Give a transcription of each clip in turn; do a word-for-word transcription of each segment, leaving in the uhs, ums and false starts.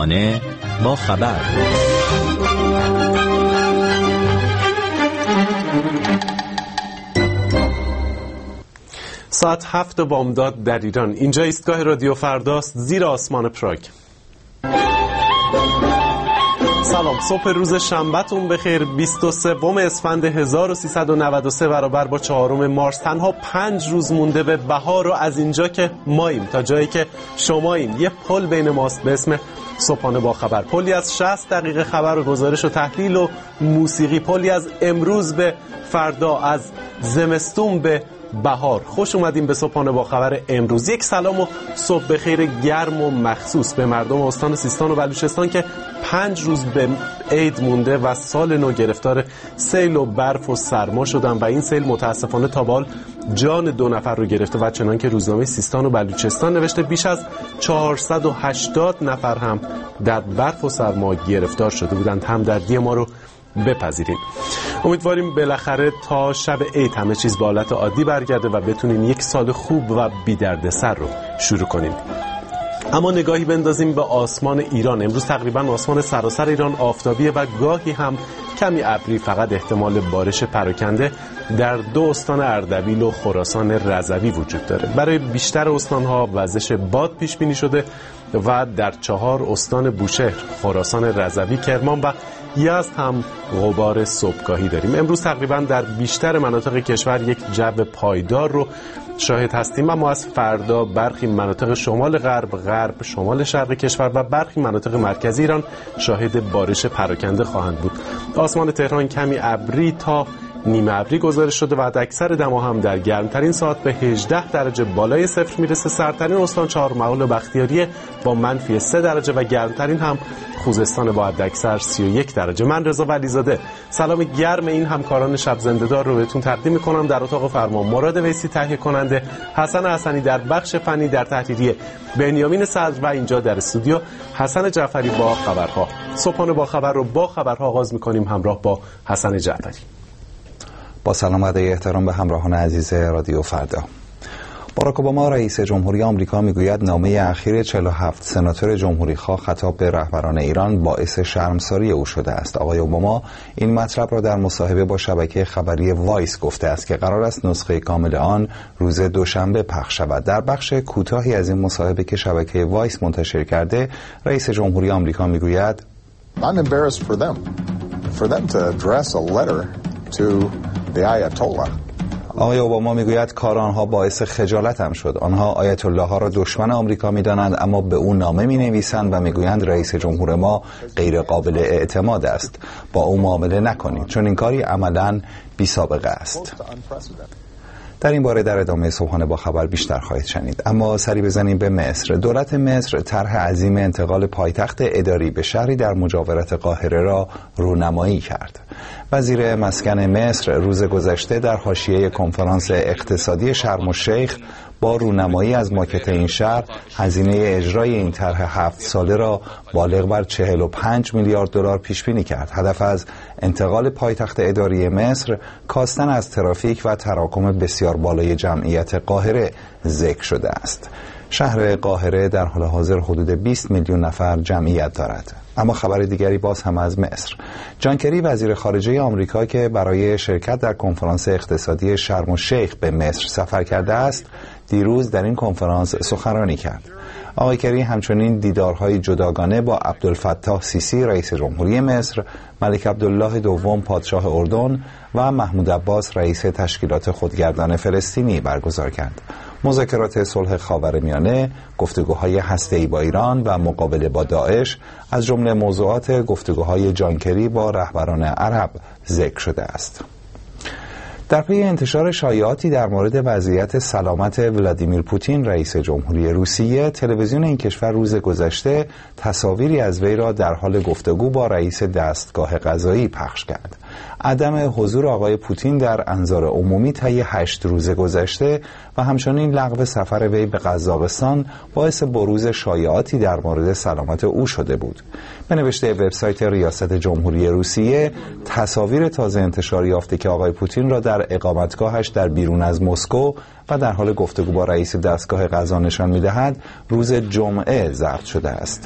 صبحانه با خبر. ساعت هفت بامداد در ایران. اینجا ایستگاه رادیو فرداست، زیر آسمان پراگ. سلام، صبح روز شنبهتون بخیر. بیست و سوم اسفند هزار و سیصد و نود و سه برابر با چهارم مارس. تنها پنج روز مونده به بهار و از اینجا که ماییم تا جایی که شماییم یه پل بین ماست به اسم صبحانه با خبر. پلی از شصت دقیقه خبر و گزارش و تحلیل و موسیقی، پلی از امروز به فردا، از زمستون به بهار. خوش اومدیم به صبحانه با خبر امروز. یک سلام و صبح بخیر گرم و مخصوص به مردم استان سیستان و بلوچستان که پنج روز به عید مونده و سال نو گرفتار سیل و برف و سرما شدن و این سیل متاسفانه تا به حال جان دو نفر رو گرفته و چنان که روزنامه سیستان و بلوچستان نوشته بیش از چهارصد و هشتاد نفر هم در برف و سرما گرفتار شده بودند. همدردی ما رو بپذیرید. امیدواریم بالاخره تا شب عید همه چیز به حالت عادی برگرده و بتونیم یک سال خوب و بی دردسر رو شروع کنیم. اما نگاهی بندازیم به آسمان ایران. امروز تقریبا آسمان سراسر ایران آفتابیه و گاهی هم کمی ابری، فقط احتمال بارش پراکنده در دو استان اردبیل و خراسان رضوی وجود داره. برای بیشتر استانها وزش باد پیش بینی شده و در چهار استان بوشهر، خراسان رضوی، کرمان و یزد هم غبار صبحگاهی داریم. امروز تقریبا در بیشتر مناطق کشور یک جو پایدار رو شاهد هستیم، اما از فردا برخی مناطق شمال غرب، غرب، شمال شرق کشور و برخی مناطق مرکزی ایران شاهد بارش پراکنده خواهند بود. آسمان تهران کمی ابری تا نیمه ابری گزارش شده و اکثر دما هم در گرمترین ساعت به هجده درجه بالای صفر میرسه. سردترین استان چهارمحال و بختیاریه با منفی سه درجه و گرمترین هم خوزستان با حداکثر سی و یک درجه. من رضا ولیزاده سلام گرم این همکاران شب زنده‌دار رو بهتون تقدیم میکنم. در اتاق فرمان مراد ویسی تهیه کننده، حسن حسنی در بخش فنی، در تحریریه بنیامین صدر و اینجا در استودیو حسن جعفری با خبرها. صبحانه با خبر رو با خبرها آغاز میکنیم همراه با حسن جعفری. با سلام و ادای احترام به همراهان عزیز رادیو فردا. باراک اوباما رئیس جمهوری آمریکا میگوید نامه اخیر چهل و هفت سناتور جمهوری‌خواه خطاب به رهبران ایران باعث شرمساری او شده است. آقای اوباما این مطلب را در مصاحبه با شبکه خبری وایس گفته است که قرار است نسخه کامل آن روز دوشنبه پخش شود. در بخش کوتاهی از این مصاحبه که شبکه وایس منتشر کرده، رئیس جمهوری آمریکا میگوید I'm embarrassed for them for them to address a letter to the Ayatollah. آقای اوباما میگوید کار آنها باعث خجالتم شد. آنها آیت الله ها را دشمن آمریکا میدانند اما به او نامه می نویسند و میگویند رئیس جمهور ما غیر قابل اعتماد است. با او معامله نکنید چون این کاری عملاً بی سابقه است. در این باره در ادامه صبحانه با خبر بیشتر خواهید شنید. اما سری بزنیم به مصر. دولت مصر طرح عظیم انتقال پایتخت اداری به شهری در مجاورت قاهره را رونمایی کرد. وزیر مسکن مصر روز گذشته در حاشیه کنفرانس اقتصادی شرم الشیخ با رونمایی از ماکت این شهر هزینه اجرای این طرح هفت ساله را بالغ بر چهل و پنج میلیارد دلار پیش بینی کرد. هدف از انتقال پایتخت اداری مصر کاستن از ترافیک و تراکم بسیار بالای جمعیت قاهره ذکر شده است. شهر قاهره در حال حاضر حدود بیست میلیون نفر جمعیت دارد. اما خبر دیگری باز هم از مصر. جان کری وزیر خارجه آمریکا که برای شرکت در کنفرانس اقتصادی شرم الشیخ به مصر سفر کرده است، دیروز در این کنفرانس سخنرانی کرد. آقای کری همچنین دیدارهای جداگانه با عبدالفتاح سیسی رئیس جمهوری مصر، ملک عبدالله دوم پادشاه اردن و محمود عباس رئیس تشکیلات خودگردان فلسطینی برگزار کرد. مذاکرات صلح خاورمیانه، گفتگوهای هسته‌ای با ایران و مقابله با داعش از جمله موضوعات گفتگوهای جان کری با رهبران عرب ذکر شده است. در پی انتشار شایعاتی در مورد وضعیت سلامت ولادیمیر پوتین رئیس جمهوری روسیه، تلویزیون این کشور روز گذشته تصاویری از وی را در حال گفتگو با رئیس دستگاه قضایی پخش کرد. عدم حضور آقای پوتین در انظار عمومی طی هشت روز گذشته و همچنین لغو سفر وی به قزاقستان باعث بروز شایعاتی در مورد سلامت او شده بود. به نوشته وبسایت ریاست جمهوری روسیه، تصاویر تازه انتشار یافته که آقای پوتین را در اقامتگاهش در بیرون از مسکو و در حال گفتگو با رئیس دستگاه قضا نشان می‌دهد روز جمعه ضبط شده است.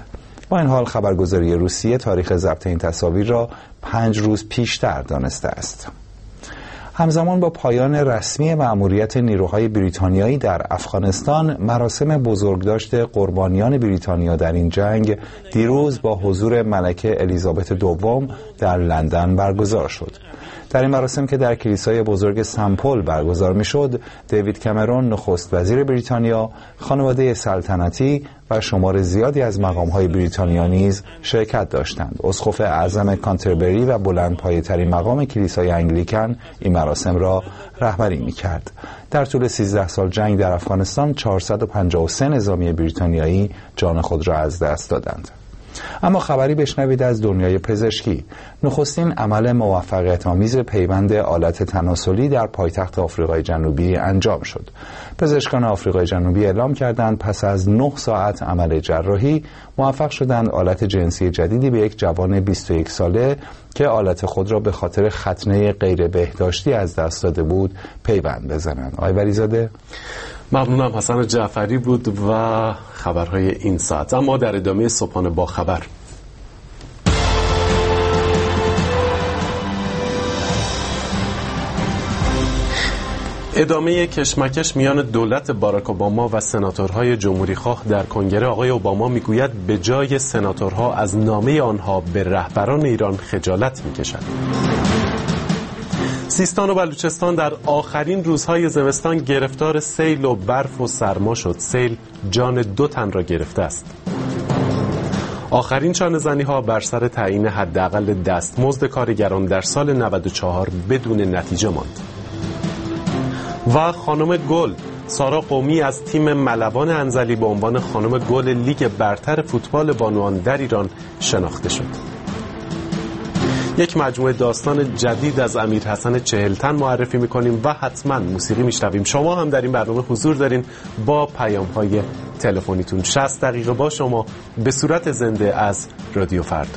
با این حال خبرگزاری روسیه تاریخ ضبط این تصاویر را پنج روز پیشتر دانسته است. همزمان با پایان رسمی مأموریت نیروهای بریتانیایی در افغانستان، مراسم بزرگداشت قربانیان بریتانیا در این جنگ دیروز با حضور ملکه الیزابت دوم در لندن برگزار شد. در این مراسم که در کلیسای بزرگ سن پل برگزار میشد، دیوید کامرون نخست وزیر بریتانیا، خانواده سلطنتی و شمار زیادی از مقام‌های بریتانیا نیز شرکت داشتند. اسقف اعظم کانتربری و بلندپایه‌ترین مقام کلیسای انگلیکن این مراسم را رهبری می‌کرد. در طول سیزده سال جنگ در افغانستان چهارصد و پنجاه و سه نظامی بریتانیایی جان خود را از دست دادند. اما خبری بشنوید از دنیای پزشکی. نخستین عمل موفقیت آمیز پیوند آلت تناسلی در پایتخت آفریقای جنوبی انجام شد. پزشکان آفریقای جنوبی اعلام کردند پس از نه ساعت عمل جراحی موفق شدند آلت جنسی جدیدی به یک جوان بیست و یک ساله که آلت خود را به خاطر ختنه غیر بهداشتی از دست داده بود پیوند بزنند. آقای ولیزاده؟ ممنونم. حسن جعفری بود و خبرهای این ساعت. اما در ادامه صبحانه با خبر، ادامه کشمکش میان دولت باراک اوباما و سناتورهای جمهوریخواه در کنگره. آقای اوباما میگوید به جای سناتورها از نامه آنها به رهبران ایران خجالت میکشد. سیستان و بلوچستان در آخرین روزهای زمستان گرفتار سیل و برف و سرما شد. سیل جان دو تن را گرفته است. آخرین چانه‌زنی ها بر سر تعیین حداقل دستمزد کارگران در سال نود و چهار بدون نتیجه ماند. و خانم گل سارا قومی از تیم ملوان انزلی به عنوان خانم گل لیگ برتر فوتبال بانوان در ایران شناخته شد. یک مجموعه داستان جدید از امیر حسن چهلتن معرفی میکنیم و حتما موسیقی میشنویم. شما هم در این برنامه حضور دارین با پیام های تلفنیتون. شصت دقیقه با شما به صورت زنده از رادیو فردا.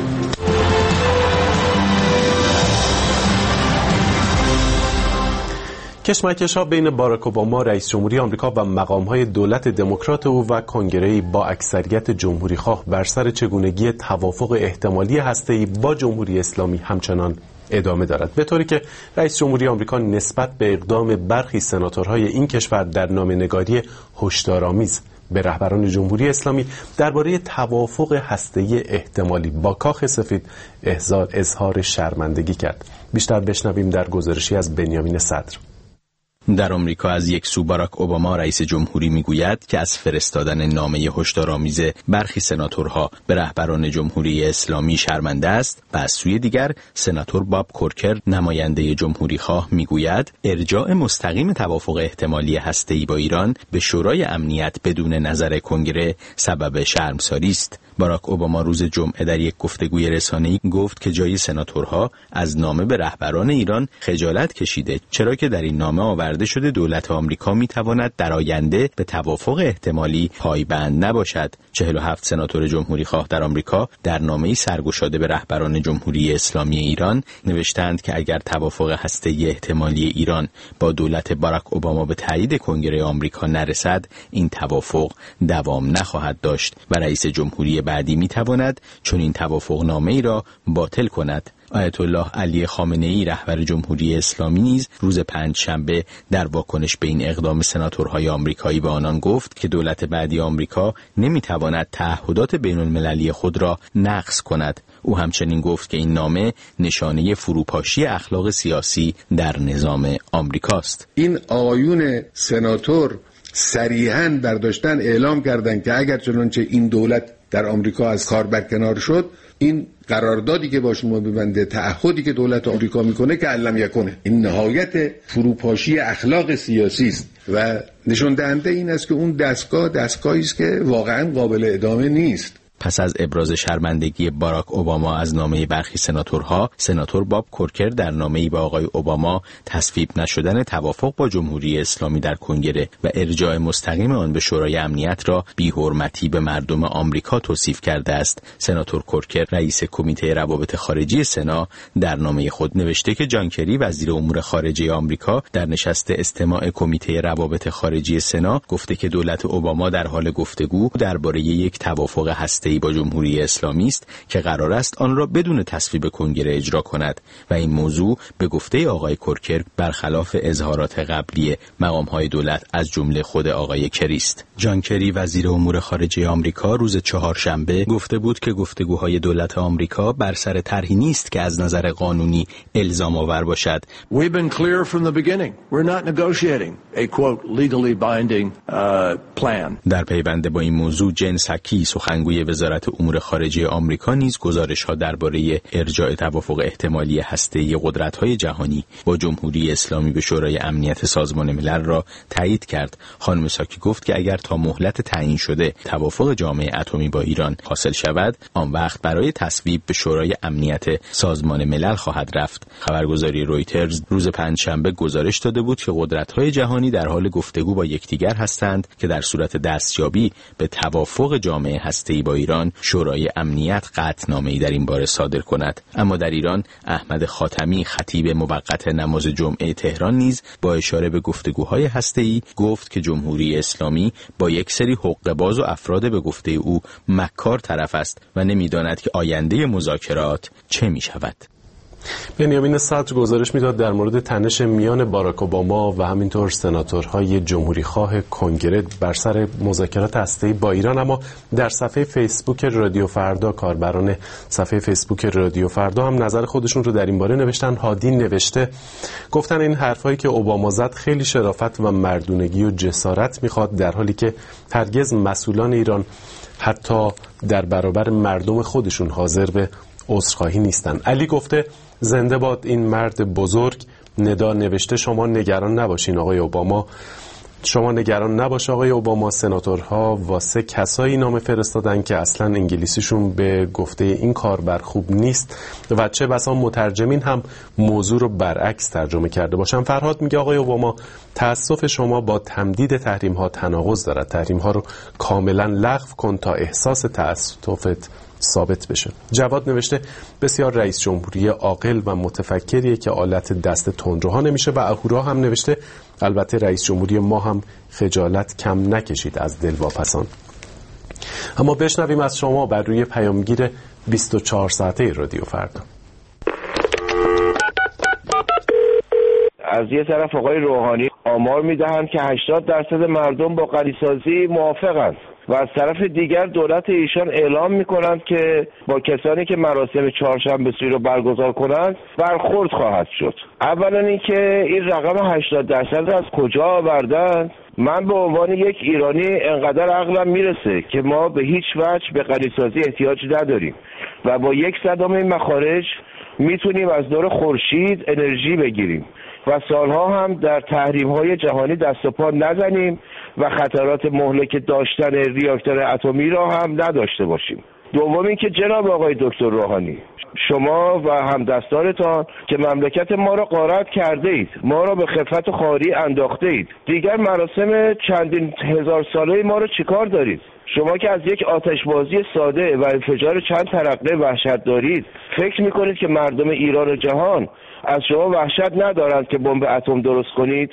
کشمکش‌ها بین باراک اوباما رئیس جمهوری آمریکا و مقام‌های دولت دموکرات او و کنگره‌ای با اکثریت جمهوری‌خواه بر سر چگونگی توافق احتمالی هسته‌ای با جمهوری اسلامی همچنان ادامه دارد، به طوری که رئیس جمهوری آمریکا نسبت به اقدام برخی سناتورهای این کشور در نامه‌نگاری هشدارآمیز به رهبران جمهوری اسلامی درباره توافق هسته‌ای احتمالی با کاخ سفید اظهار شرمندگی کرد. بیشتر بشنویم در گزارشی از بنیامین صدر. در آمریکا از یک سو باراک اوباما رئیس جمهوری میگوید که از فرستادن نامه هشدارآمیز برخی سناتورها به رهبران جمهوری اسلامی شرمنده است و از سوی دیگر سناتور باب کورکر نماینده جمهوریخواه میگوید ارجاع مستقیم توافق احتمالی هسته‌ای با ایران به شورای امنیت بدون نظر کنگره سبب شرمساری است. باراک اوباما روز جمعه در یک گفتگوی رسانه‌ای گفت که جای سناتورها از نامه به رهبران ایران خجالت کشیده، چرا که در این نامه آورده شده دولت آمریکا می‌تواند در آینده به توافق احتمالی پایبند نباشد. چهل و هفت سناتور جمهوریخواه در آمریکا در نامه‌ای سرگشاده به رهبران جمهوری اسلامی ایران نوشتند که اگر توافق هسته‌ای احتمالی ایران با دولت باراک اوباما به تایید کنگره آمریکا نرسد، این توافق دوام نخواهد داشت و رئیس جمهوری بعدی می‌تواند چون این توافق نامه‌ای را باطل کند. آیت الله علی خامنه‌ای رهبر جمهوری اسلامی نیز روز پنجشنبه در واکنش به این اقدام سناتورهای آمریکایی به آنان گفت که دولت بعدی آمریکا نمی‌تواند تعهدات بین‌المللی خود را نقض کند. او همچنین گفت که این نامه نشانه فروپاشی اخلاق سیاسی در نظام آمریکاست. این آقایون سناتور صریحاً برداشتن اعلام کردند که اگر چنانچه این دولت در آمریکا از کار برکنار شد، این قراردادی که با شما می‌بنده، تعهدی که دولت آمریکا میکنه که علم یکنه. این نهایت فروپاشی اخلاق سیاسی است و نشون دهنده این است که اون دستگاه دستگاهی است که واقعاً قابل ادامه نیست. پس از ابراز شرمندگی باراک اوباما از نامه برخی سناتورها، سناتور باب کورکر در نامه‌ای به آقای اوباما تصویب نشدن توافق با جمهوری اسلامی در کنگره و ارجاع مستقیم آن به شورای امنیت را بی‌حرمتی به مردم آمریکا توصیف کرده است. سناتور کورکر رئیس کمیته روابط خارجی سنا در نامه خود نوشته که جان کری وزیر امور خارجه آمریکا در نشست استماع کمیته روابط خارجی سنا گفته که دولت اوباما در حال گفتگو درباره یک توافق هسته‌ای هسته‌ای با جمهوری اسلامی است که قرار است آن را بدون تصویب کنگره اجرا کند و این موضوع به گفته آقای کرکرک برخلاف اظهارات قبلی مقام‌های دولت از جمله خود آقای کری است. جان کری وزیر امور خارجه آمریکا روز چهارشنبه گفته بود که گفتگوهای دولت آمریکا بر سر طرحی نیست که از نظر قانونی الزام آور باشد. We've been clear from the beginning. We're not negotiating a quote legally binding uh, plan. در پیوند با این موضوع جن ساکی سخنگوی وزارت امور خارجه آمریکا نیز گزارش‌ها درباره ارجاع توافق احتمالی هسته‌ای قدرت‌های جهانی با جمهوری اسلامی به شورای امنیت سازمان ملل را تایید کرد. خانم ساکی گفت که اگر تا مهلت تعیین شده توافق جامعه اتمی با ایران حاصل شود، آن وقت برای تصویب به شورای امنیت سازمان ملل خواهد رفت. خبرگزاری رویترز روز پنجشنبه گزارش داده بود که قدرت‌های جهانی در حال گفتگو با یکدیگر هستند که در صورت دستیابی به توافق جامعه هسته‌ای با ایران شورای امنیت قطعنامه‌ای در این باره صادر کند. اما در ایران احمد خاتمی خطیب موقت نماز جمعه تهران نیز با اشاره به گفتگوهای هسته‌ای گفت که جمهوری اسلامی با یک سری حقه‌باز و افراد به گفته او مکار طرف است و نمی‌داند که آینده مذاکرات چه می‌شود. بنیامین صدر گزارش میداد در مورد تنش میان باراک اوباما و همینطور سناتورهای جمهوری خواه کنگره بر سر مذاکرات هسته‌ای با ایران، اما در صفحه فیسبوک رادیو فردا کاربران صفحه فیسبوک رادیو فردا هم نظر خودشون رو در این باره نوشتن. هادین نوشته گفتن این حرفایی که اوباما زد خیلی شرافت و مردونگی و جسارت میخواد، در حالی که هرگز مسئولان ایران حتی در برابر مردم خودشون حاضر به عذرخواهی نیستن. علی گفته زنده باد این مرد بزرگ. ندا نوشته شما نگران نباشین آقای اوباما، شما نگران نباش آقای اوباما، سناتورها واسه کسایی نامه فرستادن که اصلا انگلیسیشون به گفته این کاربر خوب نیست و چه بسا مترجمین هم موضوع رو برعکس ترجمه کرده باشن. فرهاد میگه آقای اوباما تأسف شما با تمدید تحریم ها تناقض دارد، تحریم ها رو کاملا لغو کن تا احساس تأسفت ثابت بشه. جواد نوشته بسیار رئیس جمهوری عاقل و متفکریه که آلت دست تندروها نمیشه و اهورا هم نوشته البته رئیس جمهوری ما هم خجالت کم نکشید از دلواپسان. اما بشنویم از شما بر روی پیامگیر بیست و چهار ساعته رادیو فردا. از یه طرف آقای روحانی آمار میدهند که هشتاد درصد مردم با غنیسازی موافقند و از طرف دیگر دولت ایشان اعلام میکنند که با کسانی که مراسم چهارشنبه سوری رو برگزار کنند برخورد خواهد شد. اولا اینکه این رقم هشتاد درصد از کجا آوردند؟ من به عنوان یک ایرانی انقدر عقلم میرسه که ما به هیچ وجه به غنیسازی احتیاج نداریم و با یک صدام این مخارج میتونیم از دور خورشید انرژی بگیریم و سالها هم در تحریم‌های جهانی دست و پا نزنیم و خطرات مهلک داشتن ریاکتور اتمی را هم نداشته باشیم. دوم اینکه جناب آقای دکتر روحانی، شما و همدستانتان که مملکت ما را غارت کرده اید، ما را به خفت و خواری انداخته اید، دیگر مراسم چندین هزار ساله ما را چیکار دارید؟ شما که از یک آتشبازی ساده و انفجار چند ترقه وحشت دارید، فکر میکنید که مردم ایران و جهان از شما وحشت ندارند که بمب اتم درست کنید؟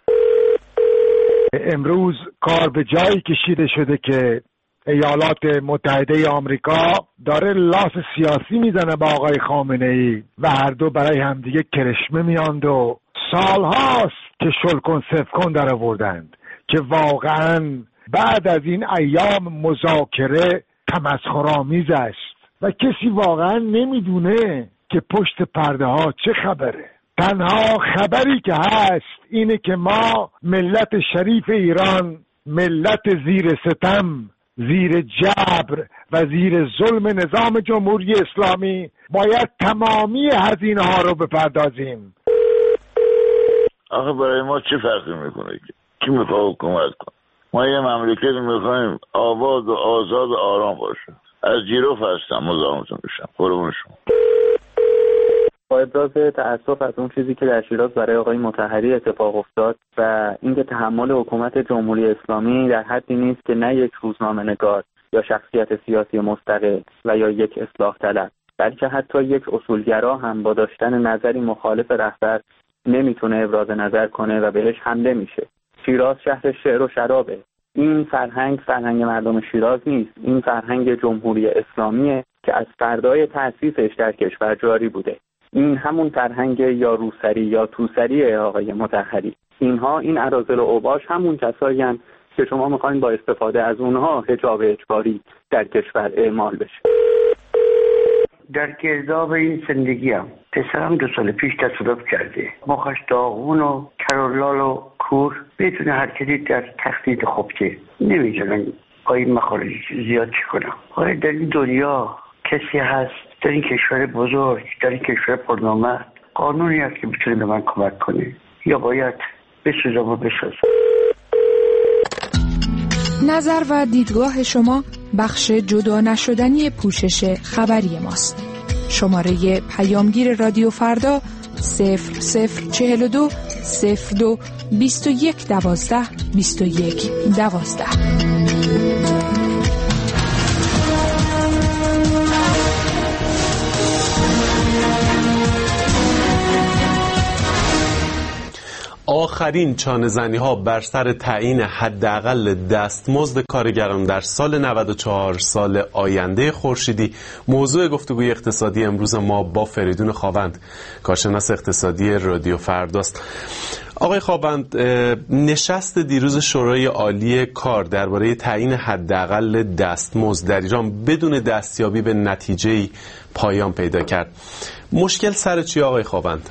امروز کار به جایی کشیده شده که ایالات متحده آمریکا داره لاس سیاسی میزنه با آقای خامنه ای و هر دو برای همدیگه کرشمه میاند و سالهاست که شلکن سفکن در آوردند که واقعا بعد از این ایام مذاکره تمسخرآمیز است و کسی واقعا نمیدونه که پشت پرده ها چه خبره. تنها خبری که هست اینه که ما ملت شریف ایران، ملت زیر ستم، زیر جبر و زیر ظلم نظام جمهوری اسلامی باید تمامی هزینه ها رو بپردازیم. آخه برای ما چه فرقی میکنه که کی میخواد حکومت کنه؟ ما یه مملکتی میخوایم آباد و آزاد و آرام باشه. از جیروف هستم مزاحمتون میشم. قربون شما. با ابراز تأسف از اون چیزی که در شیراز برای آقای مطهری اتفاق افتاد و اینکه تحمل حکومت جمهوری اسلامی در حدی نیست که نه یک روزنامه‌نگار یا شخصیت سیاسی مستقل و یا یک اصلاح طلب، بلکه حتی یک اصولگرا هم با داشتن نظری مخالف رهبر نمیتونه ابراز نظر کنه و بهش حمله میشه. شیراز شهر شعر و شرابه این فرهنگ فرهنگ مردم شیراز نیست، این فرهنگ جمهوری اسلامیه که از فردای تأسیسش در کشور جاری بوده. این همون فرهنگ یا روسری یا توسری آقای مطهری. اینها این اراذل و اوباش همون کسایی هستند که شما میخواین با استفاده از اونها حجاب اجباری در کشور اعمال بشه. در گرداب این زندگی هم پسرم دو سال پیش تصادف کرده، مخش داغون و کرولال و کور، بدون حرکتی در تخت خوبچه. نمیدونم آیا مخارج زیاد چی کنم. آیا در این دنیا کسی هست در این کشور بزرگ، در این کشور پرنامه، قانونی هست که بتونه به من کمک کنه، یا باید بسوزم و بسازم؟ نظر و دیدگاه شما بخش جدا نشدنی پوشش خبری ماست. شماره پیامگیر رادیو فردا صفر صفر چهل و دو صفر دو بیست و یک دوازده بیست و یک دوازده. آخرین چانه‌زنی ها بر سر تعیین حداقل دستمزد کارگران در سال نود و چهار سال آینده خورشیدی موضوع گفتگوی اقتصادی امروز ما با فریدون خاوند، کارشناس اقتصادی رادیو فرداست. آقای خاوند، نشست دیروز شورای عالی کار درباره تعیین حداقل دستمزد در ایران بدون دستیابی به نتیجه‌ای پایان پیدا کرد. مشکل سر چی آقای خاوند؟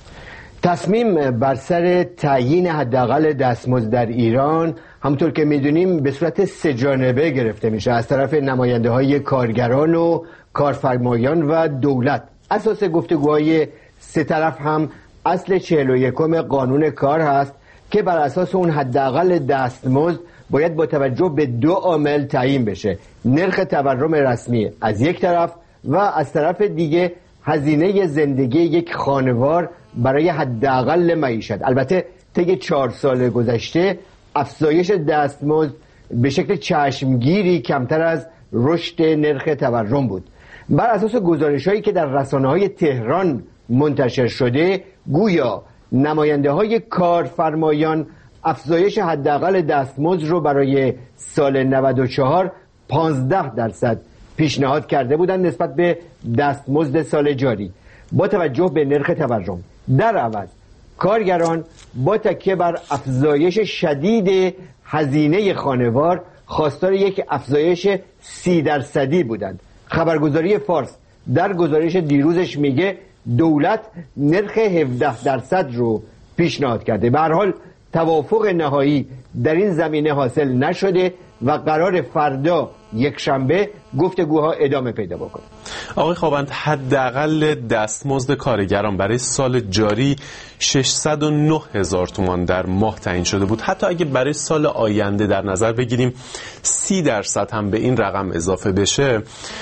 تصمیم بر سر تعیین حداقل دستمزد در ایران همونطور که میدونیم به صورت سه جانبه گرفته میشه، از طرف نماینده های کارگران و کارفرمایان و دولت. اساس گفتگوهای سه طرف هم اصل چهل و یکم قانون کار هست که بر اساس اون حداقل دستمزد باید با توجه به دو عامل تعیین بشه: نرخ تورم رسمی از یک طرف و از طرف دیگه هزینه زندگی یک خانوار برای حداقل معیشت. البته طی چهار سال گذشته افزایش دستمزد به شکل چشمگیری کمتر از رشد نرخ تورم بود. بر اساس گزارش‌هایی که در رسانه‌های تهران منتشر شده، گویا نماینده‌های کارفرمایان افزایش حداقل دستمزد رو برای سال نود و چهار پانزده درصد پیشنهاد کرده بودند نسبت به دستمزد سال جاری با توجه به نرخ تورم. در عوض کارگران با تکیه بر افزایش شدید هزینه خانوار خواستار یک افزایش سی درصدی بودند. خبرگزاری فارس در گزارش دیروزش میگه دولت نرخ هفده درصد رو پیشنهاد کرده. به هر حال توافق نهایی در این زمینه حاصل نشده و قرار فردا یک شنبه گفتگوها ادامه پیدا بکنه. آقای خاوند، حداقل دستمزد کارگران برای سال جاری ششصد و نه هزار تومان در ماه تعیین شده بود. حتی اگه برای سال آینده در نظر بگیریم سی درصد هم به این رقم اضافه بشه،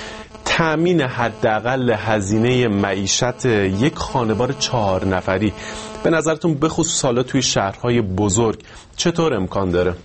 تامین حداقل هزینه معیشت یک خانوار چهار نفری به نظرتون به خصوص حالا توی شهرهای بزرگ چطور امکان داره؟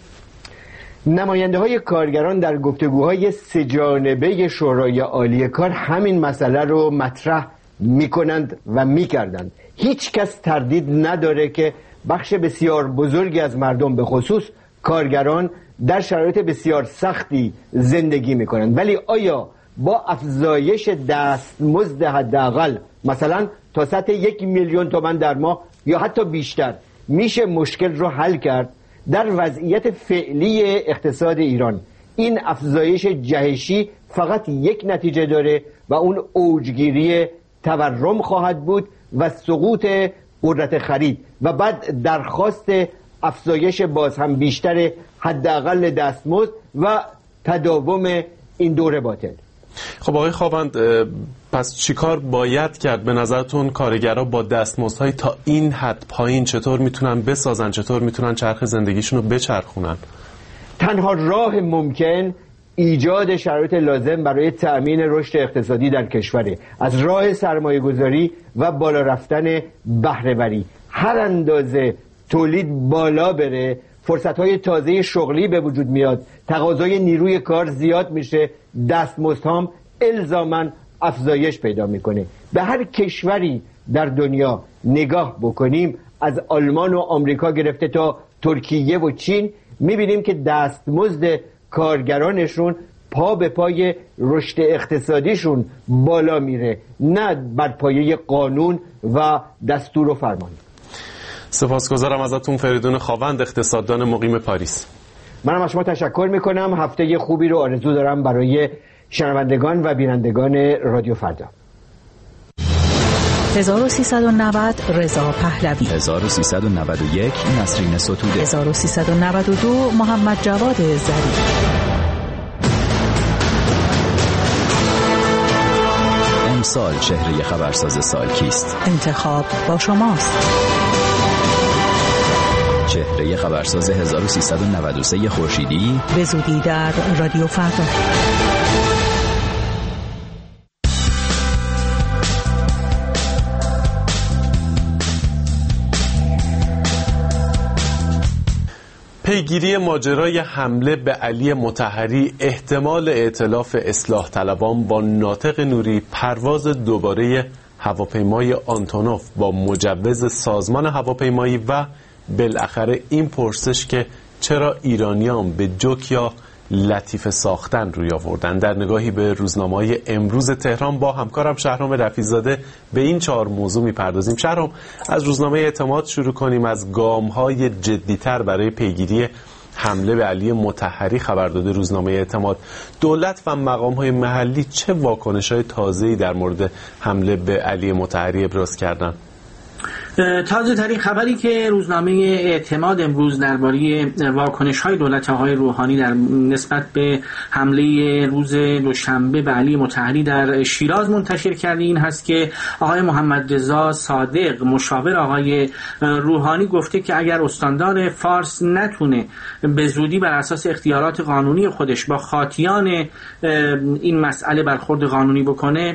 نماینده های کارگران در گفتگوهای سه جانبه شورای عالی کار همین مسئله رو مطرح میکنند و میکردند. هیچ کس تردید نداره که بخش بسیار بزرگی از مردم به خصوص کارگران در شرایط بسیار سختی زندگی میکنند، ولی آیا با افزایش دستمزد حداقل مثلا تا سطح یک میلیون تومان در ماه یا حتی بیشتر میشه مشکل رو حل کرد؟ در وضعیت فعلی اقتصاد ایران این افزایش جهشی فقط یک نتیجه داره و اون اوجگیری تورم خواهد بود و سقوط قدرت خرید و بعد درخواست افزایش باز هم بیشتر حداقل دستمزد و تداوم این دوره باطل. خب آقای خاوند، پس چیکار باید کرد به نظرتون؟ کارگرها با دستمزدهای تا این حد پایین چطور میتونن بسازن، چطور میتونن چرخ زندگیشون رو بچرخونن؟ تنها راه ممکن ایجاد شرایط لازم برای تأمین رشد اقتصادی در کشوره، از راه سرمایه گذاری و بالا رفتن بهره‌وری. هر اندازه تولید بالا بره، فرصت‌های تازه شغلی به وجود میاد، تقاضای نیروی کار زیاد میشه، دستمزدها هم الزاماً افزایش پیدا میکنه. به هر کشوری در دنیا نگاه بکنیم، از آلمان و آمریکا گرفته تا ترکیه و چین، میبینیم که دستمزد کارگرانشون پا به پای رشد اقتصادیشون بالا میره، نه بر پایه قانون و دستور و فرمان. سپاسگزارم ازتون فریدون خاوند، اقتصاددان مقیم پاریس. منم از شما تشکر میکنم. هفته خوبی رو آرزو دارم برای شنوندگان و بینندگان رادیو فردا. هزار و سیصد و نود رضا پهلوی، هزار و سیصد و نود و یک نسرین ستوده، هزار و سیصد و نود و دو محمد جواد ظریف. امسال چهره خبرساز سال کیست؟ انتخاب با شماست. چهره خبرساز هزار و سیصد و نود و سه خورشیدی به زودی در رادیو فردا. پیگیری ماجرای حمله به علی مطهری، احتمال ائتلاف اصلاح طلبان با ناطق نوری، پرواز دوباره هواپیمای آنتونوف با مجوز سازمان هواپیمایی و بالاخره این پرسش که چرا ایرانیان به جوک یا لطیفه ساختن روی آوردن. در نگاهی به روزنامه‌های امروز تهران با همکارم شهرام رفیع‌زاده به این چهار موضوع می‌پردازیم. شهرام، از روزنامه اعتماد شروع کنیم. از گام‌های جدی‌تر برای پیگیری حمله به علی مطهری خبر داده روزنامه اعتماد. دولت و مقام‌های محلی چه واکنش‌های تازه‌ای در مورد حمله به علی مطهری ابراز کردند؟ تازه ترین خبری که روزنامه اعتماد امروز درباره واکنش‌های دولت آقای روحانی در نسبت به حمله روز دوشنبه به علی مطهری در شیراز منتشر کرده این هست که آقای محمد رضا صادق مشاور آقای روحانی گفته که اگر استاندار فارس نتونه به زودی بر اساس اختیارات قانونی خودش با خاطیان این مسئله برخورد قانونی بکنه،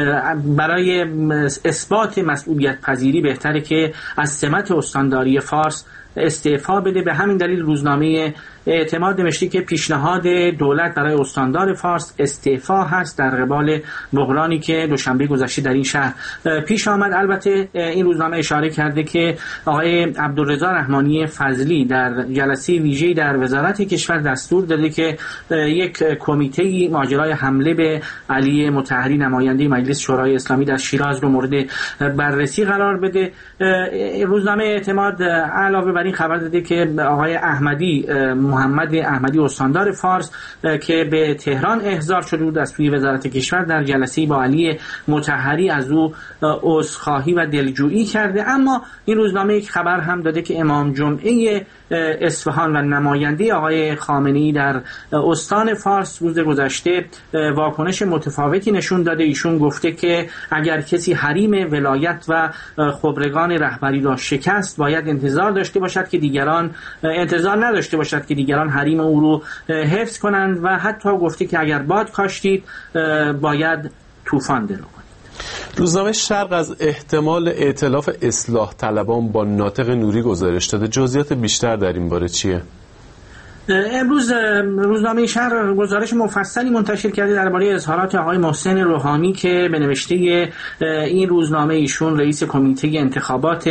برای اثبات مسئولیت پذیری بهتره که از سمت استانداری فارس استعفا بده. به همین دلیل روزنامه اعتماد نوشته که پیشنهاد دولت برای استاندار فارس استعفا هست در قبال بحرانی که دوشنبه گذشته در این شهر پیش آمد. البته این روزنامه اشاره کرده که آقای عبدالرضا رحمانی فضلی در جلسه ویژه‌ای در وزارت کشور دستور داده که یک کمیته ماجرای حمله به علی مطهری نماینده مجلس شورای اسلامی در شیراز رو مورد بررسی قرار بده. روزنامه اعتماد علاوه بر این خبر داده که آقای احمدی محمد احمدی استاندار فارس که به تهران احضار شده بود از سوی وزارت کشور در جلسه‌ای با علی مطهری از او عذرخواهی و دلجویی کرده. اما این روزنامه یک خبر هم داده که امام جمعه اصفهان و نماینده آقای خامنه‌ای در استان فارس روز گذشته واکنش متفاوتی نشون داده. ایشون گفته که اگر کسی حریم ولایت و خبرگان رهبری را شکست، باید انتظار داشته باشد که دیگران انتظار نداشته باشد که دیگران حریم او رو حفظ کنند و حتی گفته که اگر باد کاشتید باید طوفان درو کنید. روزنامه شرق از احتمال ائتلاف اصلاح طلبان با ناطق نوری گزارش داده. جزئیات بیشتر در این باره چیه؟ امروز روزنامه شهر گزارش مفصلی منتشر کرده درباره اظهارات آقای محسن روحانی که به نوشته این روزنامه ایشون رئیس کمیته انتخابات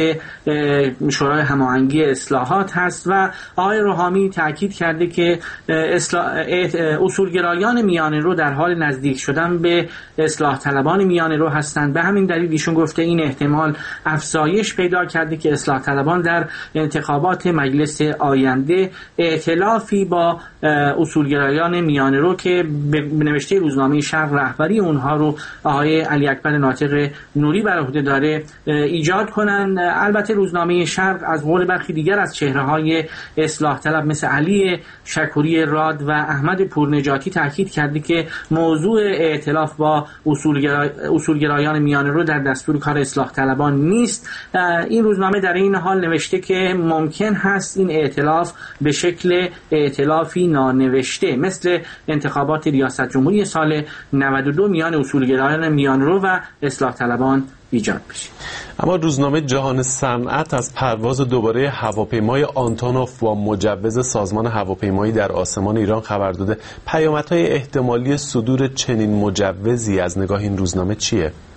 شورای هماهنگی اصلاحات هست و آقای روحانی تاکید کرده که اصولگرایان میانه رو در حال نزدیک شدن به اصلاح طلبان میانه رو هستند. به همین دلیل ایشون گفته این احتمال افزایش پیدا کرده که اصلاح طلبان در انتخابات مجلس آینده ائتلاف فی با اصولگرایان میانه رو که به نوشته روزنامه شرق رهبری اونها رو آقای علی اکبر ناطق نوری بر عهده داره ایجاد کنن. البته روزنامه شرق از قول برخی دیگر از چهره‌های اصلاح طلب مثل علی شکوری راد و احمد پورنجاتی تاکید کرده که موضوع ائتلاف با اصولگرا... اصولگرایان میانه رو در دستور کار اصلاح طلبان نیست. این روزنامه در این حال نوشته که ممکن هست این ائتلاف به شکل ائتلافی نانوشته مثل انتخابات ریاست جمهوری سال نود و دو میان اصولگرایان میانرو و اصلاح طلبان ایجاد بشه. اما روزنامه جهان صنعت از پرواز دوباره هواپیمای آنتونوف با مجوز سازمان هواپیمایی در آسمان ایران خبر داده. پیامدهای احتمالی صدور چنین مجوزی از نگاه این روزنامه چیه؟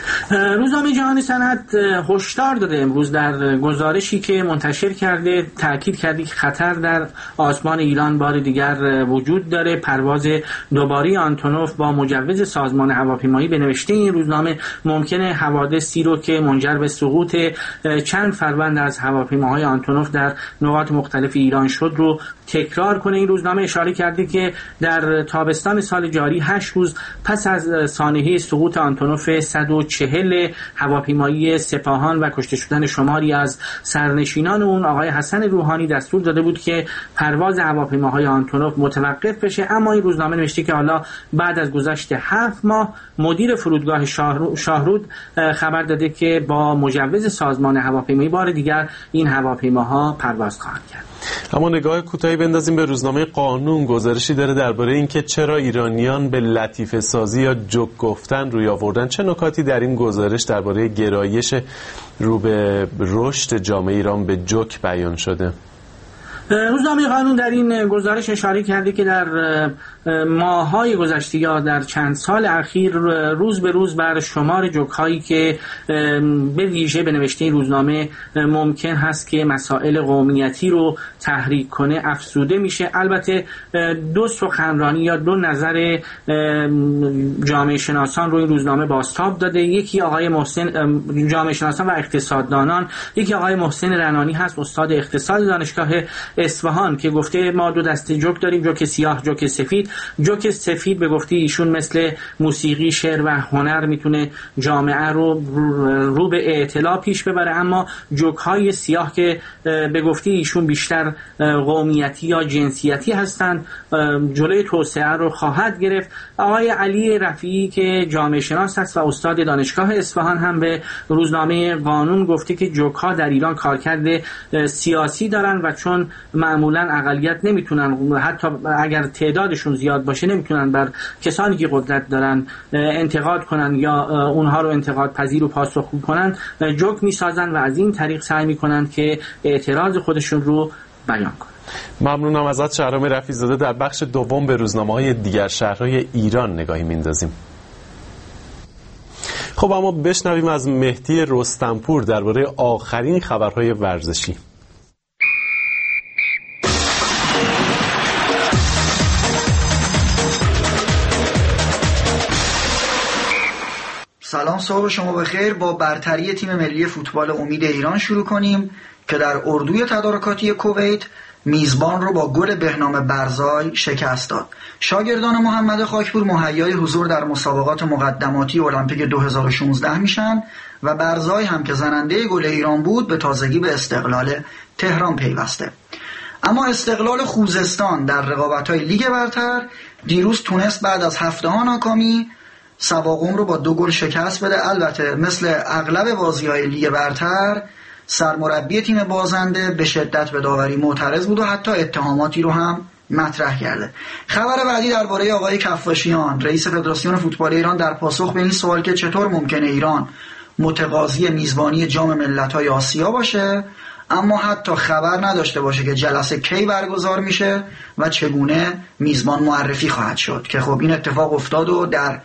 روزنامه جهانی صنعت هشدار داده امروز در گزارشی که منتشر کرده، تاکید کرده که خطر در آسمان ایران بار دیگر وجود داره. پرواز دوباره آنتونوف با مجوز سازمان هواپیمایی، به نوشته این روزنامه، ممکنه حوادثی رو که منجر به سقوط چند فروند از هواپیماهای آنتونوف در نقاط مختلف ایران شد رو تکرار کنه. این روزنامه اشاره کرده که در تابستان سال جاری هشت روز پس از سانحه سقوط آنتونوف صد و چهل هواپیمایی سپاهان و کشته شدن شماری از سرنشینان اون، آقای حسن روحانی دستور داده بود که پرواز هواپیماهای آنتونوف متوقف بشه. اما این روزنامه نوشته که حالا بعد از گذشت هفت ماه مدیر فرودگاه شاهرود خبر داده که با مجوز سازمان هواپیمایی بار دیگر این هواپیماها پرواز خواهند کرد. اما نگاه کوتاهی بندازیم به روزنامه قانون. گزارشی داره درباره اینکه چرا ایرانیان به لطیفه سازی یا جوک گفتن روی آوردن. چه نکاتی در این گزارش درباره گرایش رو به رشد جامعه ایران به جوک بیان شده؟ روزنامه قانون در این گزارش اشاره کرده که در ماه‌های گذشته یا در چند سال اخیر روز به روز بر شمار جوک‌هایی که به ویژه به نوشته این روزنامه ممکن هست که مسائل قومیتی رو تحریک کنه افزوده میشه. البته دو سخنرانی یا دو نظر جامعه شناسان رو این روزنامه بازتاب داده. یکی آقای محسن، جامعه شناسان و اقتصاددانان، یکی آقای محسن رنانی هست، استاد اقتصاد دانشگاه اصفهان، که گفته ما دو دسته جوک داریم، جوک سیاه، جوک سفید. جوک سفید به گفته ایشون مثل موسیقی، شعر و هنر میتونه جامعه رو رو به اعتلا پیش ببره، اما جوک های سیاه که به گفته ایشون بیشتر قومیتی یا جنسیتی هستند جلوی توسعه رو خواهد گرفت. آقای علی رفیعی که جامعه شناس است و استاد دانشگاه اصفهان هم به روزنامه قانون گفته که جوک ها در ایران کارکرد سیاسی دارن و چون معمولا اقلیت نمیتونن، حتی اگر تعدادشون زیاد باشه، نمیتونن بر کسانی که قدرت دارن انتقاد کنن یا اونها رو انتقاد پذیر و پاسخگو کنن، جوک میسازن و از این طریق سعی میکنن که اعتراض خودشون رو بیان کنن. ممنونم ازت شهرام رفیع‌زاده. در بخش دوم به روزنامه‌های دیگر شهرهای ایران نگاهی میندازیم. خب اما بشنویم از مهدی رستمپور درباره آخرین خبرهای ورزشی. سلام، صبح شما بخیر. با برتری تیم ملی فوتبال امید ایران شروع کنیم که در اردوی تدارکاتی کویت میزبان رو با گل بهنام برزای شکست داد. شاگردان محمد خاکپور مهیای حضور در مسابقات مقدماتی المپیک دو هزار و شانزده میشن و برزای هم که زننده گل ایران بود به تازگی به استقلال تهران پیوسته. اما استقلال خوزستان در رقابت‌های لیگ برتر دیروز تونست بعد از هفته ها ناکامی سواقم رو با دو گل شکست بده. البته مثل اغلب بازی‌های لیگ برتر سرمربی تیم بازنده به شدت به داوری معترض بود و حتی اتهاماتی رو هم مطرح کرده. خبر بعدی درباره آقای کفاشیان، رئیس فدراسیون فوتبال ایران، در پاسخ به این سوال که چطور ممکنه ایران متقاضی میزبانی جام ملت‌های آسیا باشه اما حتی خبر نداشته باشه که جلسه کی برگزار میشه و چگونه میزبان معرفی خواهد شد، که خب این اتفاق افتاد و در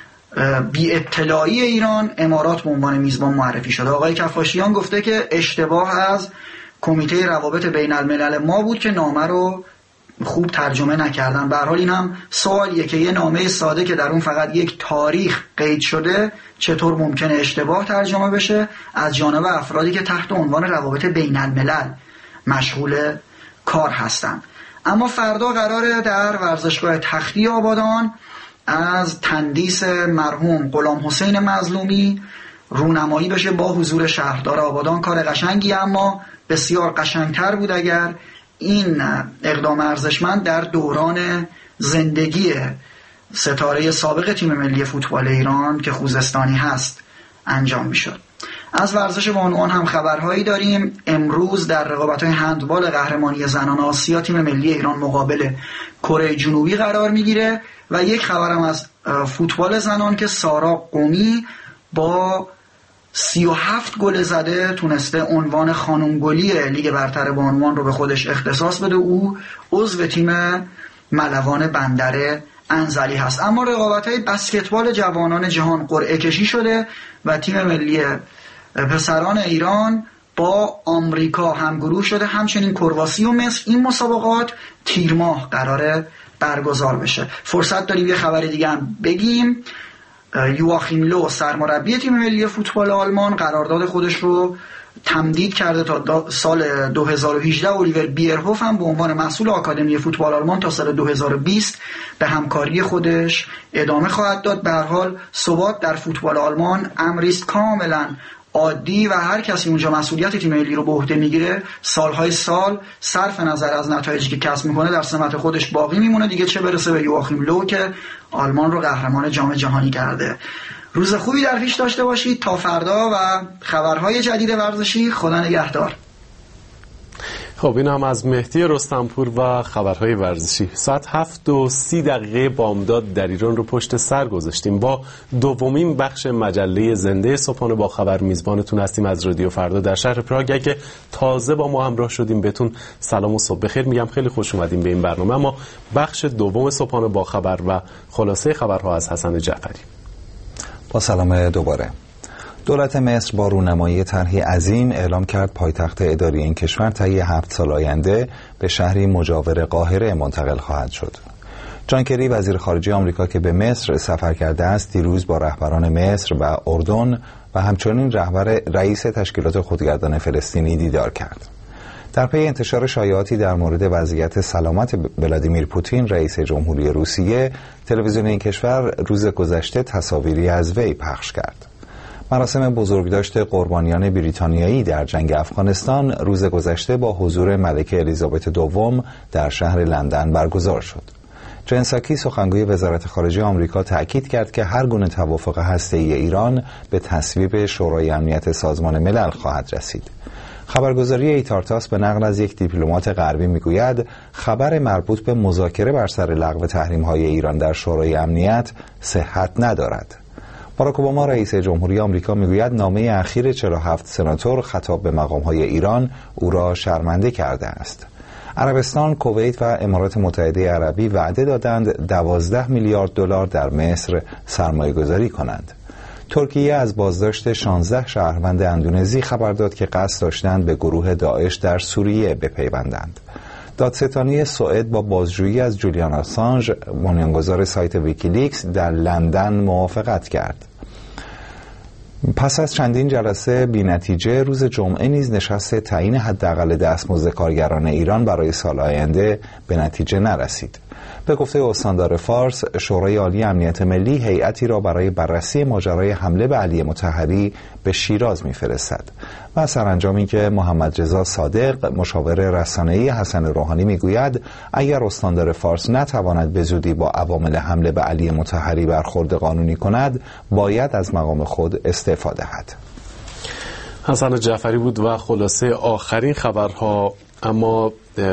بی اطلاعی ایران امارات به عنوان میزبان معرفی شده. آقای کفاشیان گفته که اشتباه از کمیته روابط بین الملل ما بود که نامه رو خوب ترجمه نکردن. به هر حال این هم سوالیه که یه نامه ساده که در اون فقط یک تاریخ قید شده چطور ممکنه اشتباه ترجمه بشه از جانب افرادی که تحت عنوان روابط بین الملل مشغول کار هستن. اما فردا قراره در ورزشگاه تختی آبادان از تندیس مرحوم غلام حسین مظلومی رونمایی بشه با حضور شهردار آبادان. کار قشنگی، اما بسیار قشنگتر بود اگر این اقدام ارزشمند در دوران زندگی ستاره سابق تیم ملی فوتبال ایران که خوزستانی هست انجام میشد. از ورزش با عنوان هم خبرهایی داریم. امروز در رقابت‌های هندبال قهرمانی زنان آسیا تیم ملی ایران مقابل کره جنوبی قرار میگیره و یک خبرم از فوتبال زنان که سارا قمی با سی و هفت گل زده تونسته عنوان خانم گلی لیگ برتر با عنوان رو به خودش اختصاص بده. او عضو تیم ملوان بندر انزلی هست. اما رقابت‌های بسکتبال جوانان جهان قرعه کشی شده و تیم ملی پسران ایران با آمریکا همگروه شده. همچنین کرواسی و مصر. این مسابقات تیر ماه قراره برگزار بشه. فرصت داریم یه خبر دیگه هم بگیم. یواخیم لو سرمربی تیم ملی فوتبال آلمان قرارداد خودش رو تمدید کرده تا سال دو هزار و هجده. اولیور بیرهوف هم به عنوان مسئول آکادمی فوتبال آلمان تا سال دو هزار و بیست به همکاری خودش ادامه خواهد داد. به هر حال ثبات در فوتبال آلمان امری است کاملا عادی و هر کسی اونجا مسئولیت تیم ملی رو به عهده میگیره سالهای سال صرف نظر از نتایجی که کسب میکنه در سمت خودش باقی میمونه دیگه، چه برسه به یواخیم لو که آلمان رو قهرمان جام جهانی کرده. روز خوبی در پیش داشته باشید تا فردا و خبرهای جدید ورزشی. خدا نگهدار. خب این هم از مهدی رستمپور و خبرهای ورزشی. ساعت هفت و سی دقیقه بامداد در ایران رو پشت سر گذاشتیم. با دومین بخش مجله زنده صبحانه با خبر میزبانتون هستیم از رادیو فردا در شهر پراگ. اگه تازه با ما همراه شدیم بهتون سلام و صبح بخیر میگم، خیلی خوش اومدیم به این برنامه. اما بخش دوم صبحانه با خبر و خلاصه خبرها از حسن جعفری. با سلام دوباره. دولت مصر با رونمایی طرحی عظیم اعلام کرد پایتخت اداری این کشور طی هفت سال آینده به شهری مجاور قاهره منتقل خواهد شد. جان کری وزیر خارجه آمریکا که به مصر سفر کرده است دیروز با رهبران مصر و اردن و همچنین رهبر رئیس تشکیلات خودگردان فلسطینی دیدار کرد. در پی انتشار شایعاتی در مورد وضعیت سلامت ولادیمیر پوتین رئیس جمهوری روسیه، تلویزیون این کشور روز گذشته تصاویری از وی پخش کرد. مراسم بزرگداشت قربانیان بریتانیایی در جنگ افغانستان روز گذشته با حضور ملکه الیزابت دوم در شهر لندن برگزار شد. جن ساکی سخنگوی وزارت خارجه آمریکا تأکید کرد که هر گونه توافق هسته‌ای ایران به تصویب شورای امنیت سازمان ملل خواهد رسید. خبرگزاری ایتارتاس به نقل از یک دیپلمات غربی میگوید خبر مربوط به مذاکره بر سر لغو تحریم‌های ایران در شورای امنیت صحت ندارد. باراک اوباما رئیس جمهوری آمریکا میگوید نامه اخیر چهل و هفت سناتور خطاب به مقام‌های ایران او را شرمنده کرده است. عربستان، کویت و امارات متحده عربی وعده دادند دوازده میلیارد دلار در مصر سرمایه‌گذاری کنند. ترکیه از بازداشت شانزده شهروند اندونزی خبر داد که قصد داشتند به گروه داعش در سوریه بپیوندند. دادستانی سوئد با بازجویی از جولیان آسانژ، بنیانگذار سایت ویکیلیکس، در لندن موافقت کرد. پس از چندین جلسه بی نتیجه روز جمعه نیز نشست تعیین حداقل دستمزد کارگران ایران برای سال آینده به نتیجه نرسید. به گفته استاندار فارس، شورای عالی امنیت ملی هیئتی را برای بررسی ماجرای حمله به علی مطهری به شیراز می‌فرستد و سرانجامی که محمد رضا صادق مشاور رسانه‌ای حسن روحانی میگوید اگر استاندار فارس نتواند به زودی با عوامل حمله به علی مطهری برخورد قانونی کند باید از مقام خود استعفا دهد. حسن جعفری بود و خلاصه آخرین خبرها. اما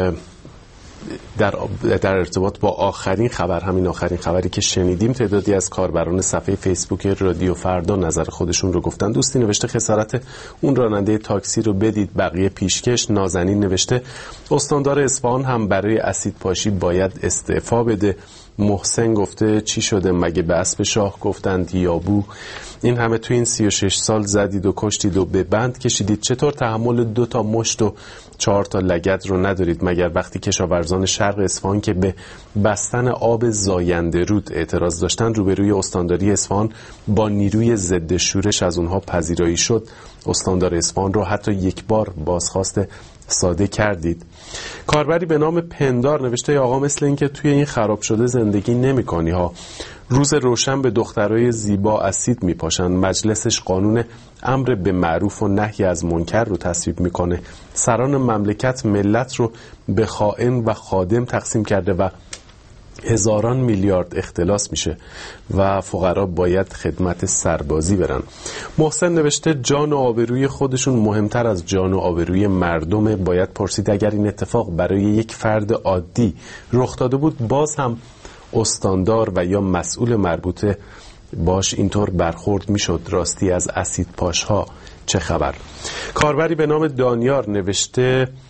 در در ارتباط با آخرین خبر، همین آخرین خبری که شنیدیم، تعدادی از کاربران صفحه فیسبوک رادیو فردا نظر خودشون رو گفتن. دوستی نوشته خسارت اون راننده تاکسی رو بدید بقیه پیشکش. نازنین نوشته استاندار اصفهان هم برای اسید پاشی باید استعفا بده. محسن گفته چی شده مگه به اسب شاه گفتند یابو؟ این همه تو این سی و شش سال زدید و کشتید و به بند کشیدید، چطور تحمل دو تا مشت و چهار تا لگد رو ندارید مگر وقتی کشاورزان شرق اصفهان که به بستن آب زاینده رود اعتراض داشتن روبروی استانداری اصفهان با نیروی ضد شورش از اونها پذیرایی شد، استاندار اصفهان رو حتی یک بار بازخواست ساده کردید؟ کاربری به نام پندار نوشته آقا مثل این که توی این خراب شده زندگی نمی کنی ها. روز روشن به دخترای زیبا اسید می پاشن، مجلسش قانون امر به معروف و نهی از منکر رو تصویب میکنه، سران مملکت ملت رو به خائن و خادم تقسیم کرده و هزاران میلیارد اختلاس میشه و فقرا باید خدمت سربازی برن. محسن نوشته جان و آبروی خودشون مهمتر از جان و آبروی مردم. باید پرسید اگر این اتفاق برای یک فرد عادی رخ داده بود باز هم استاندار و یا مسئول مربوطه باش اینطور برخورد میشد. راستی از اسید پاشها چه خبر؟ کاربری به نام دانیار نوشته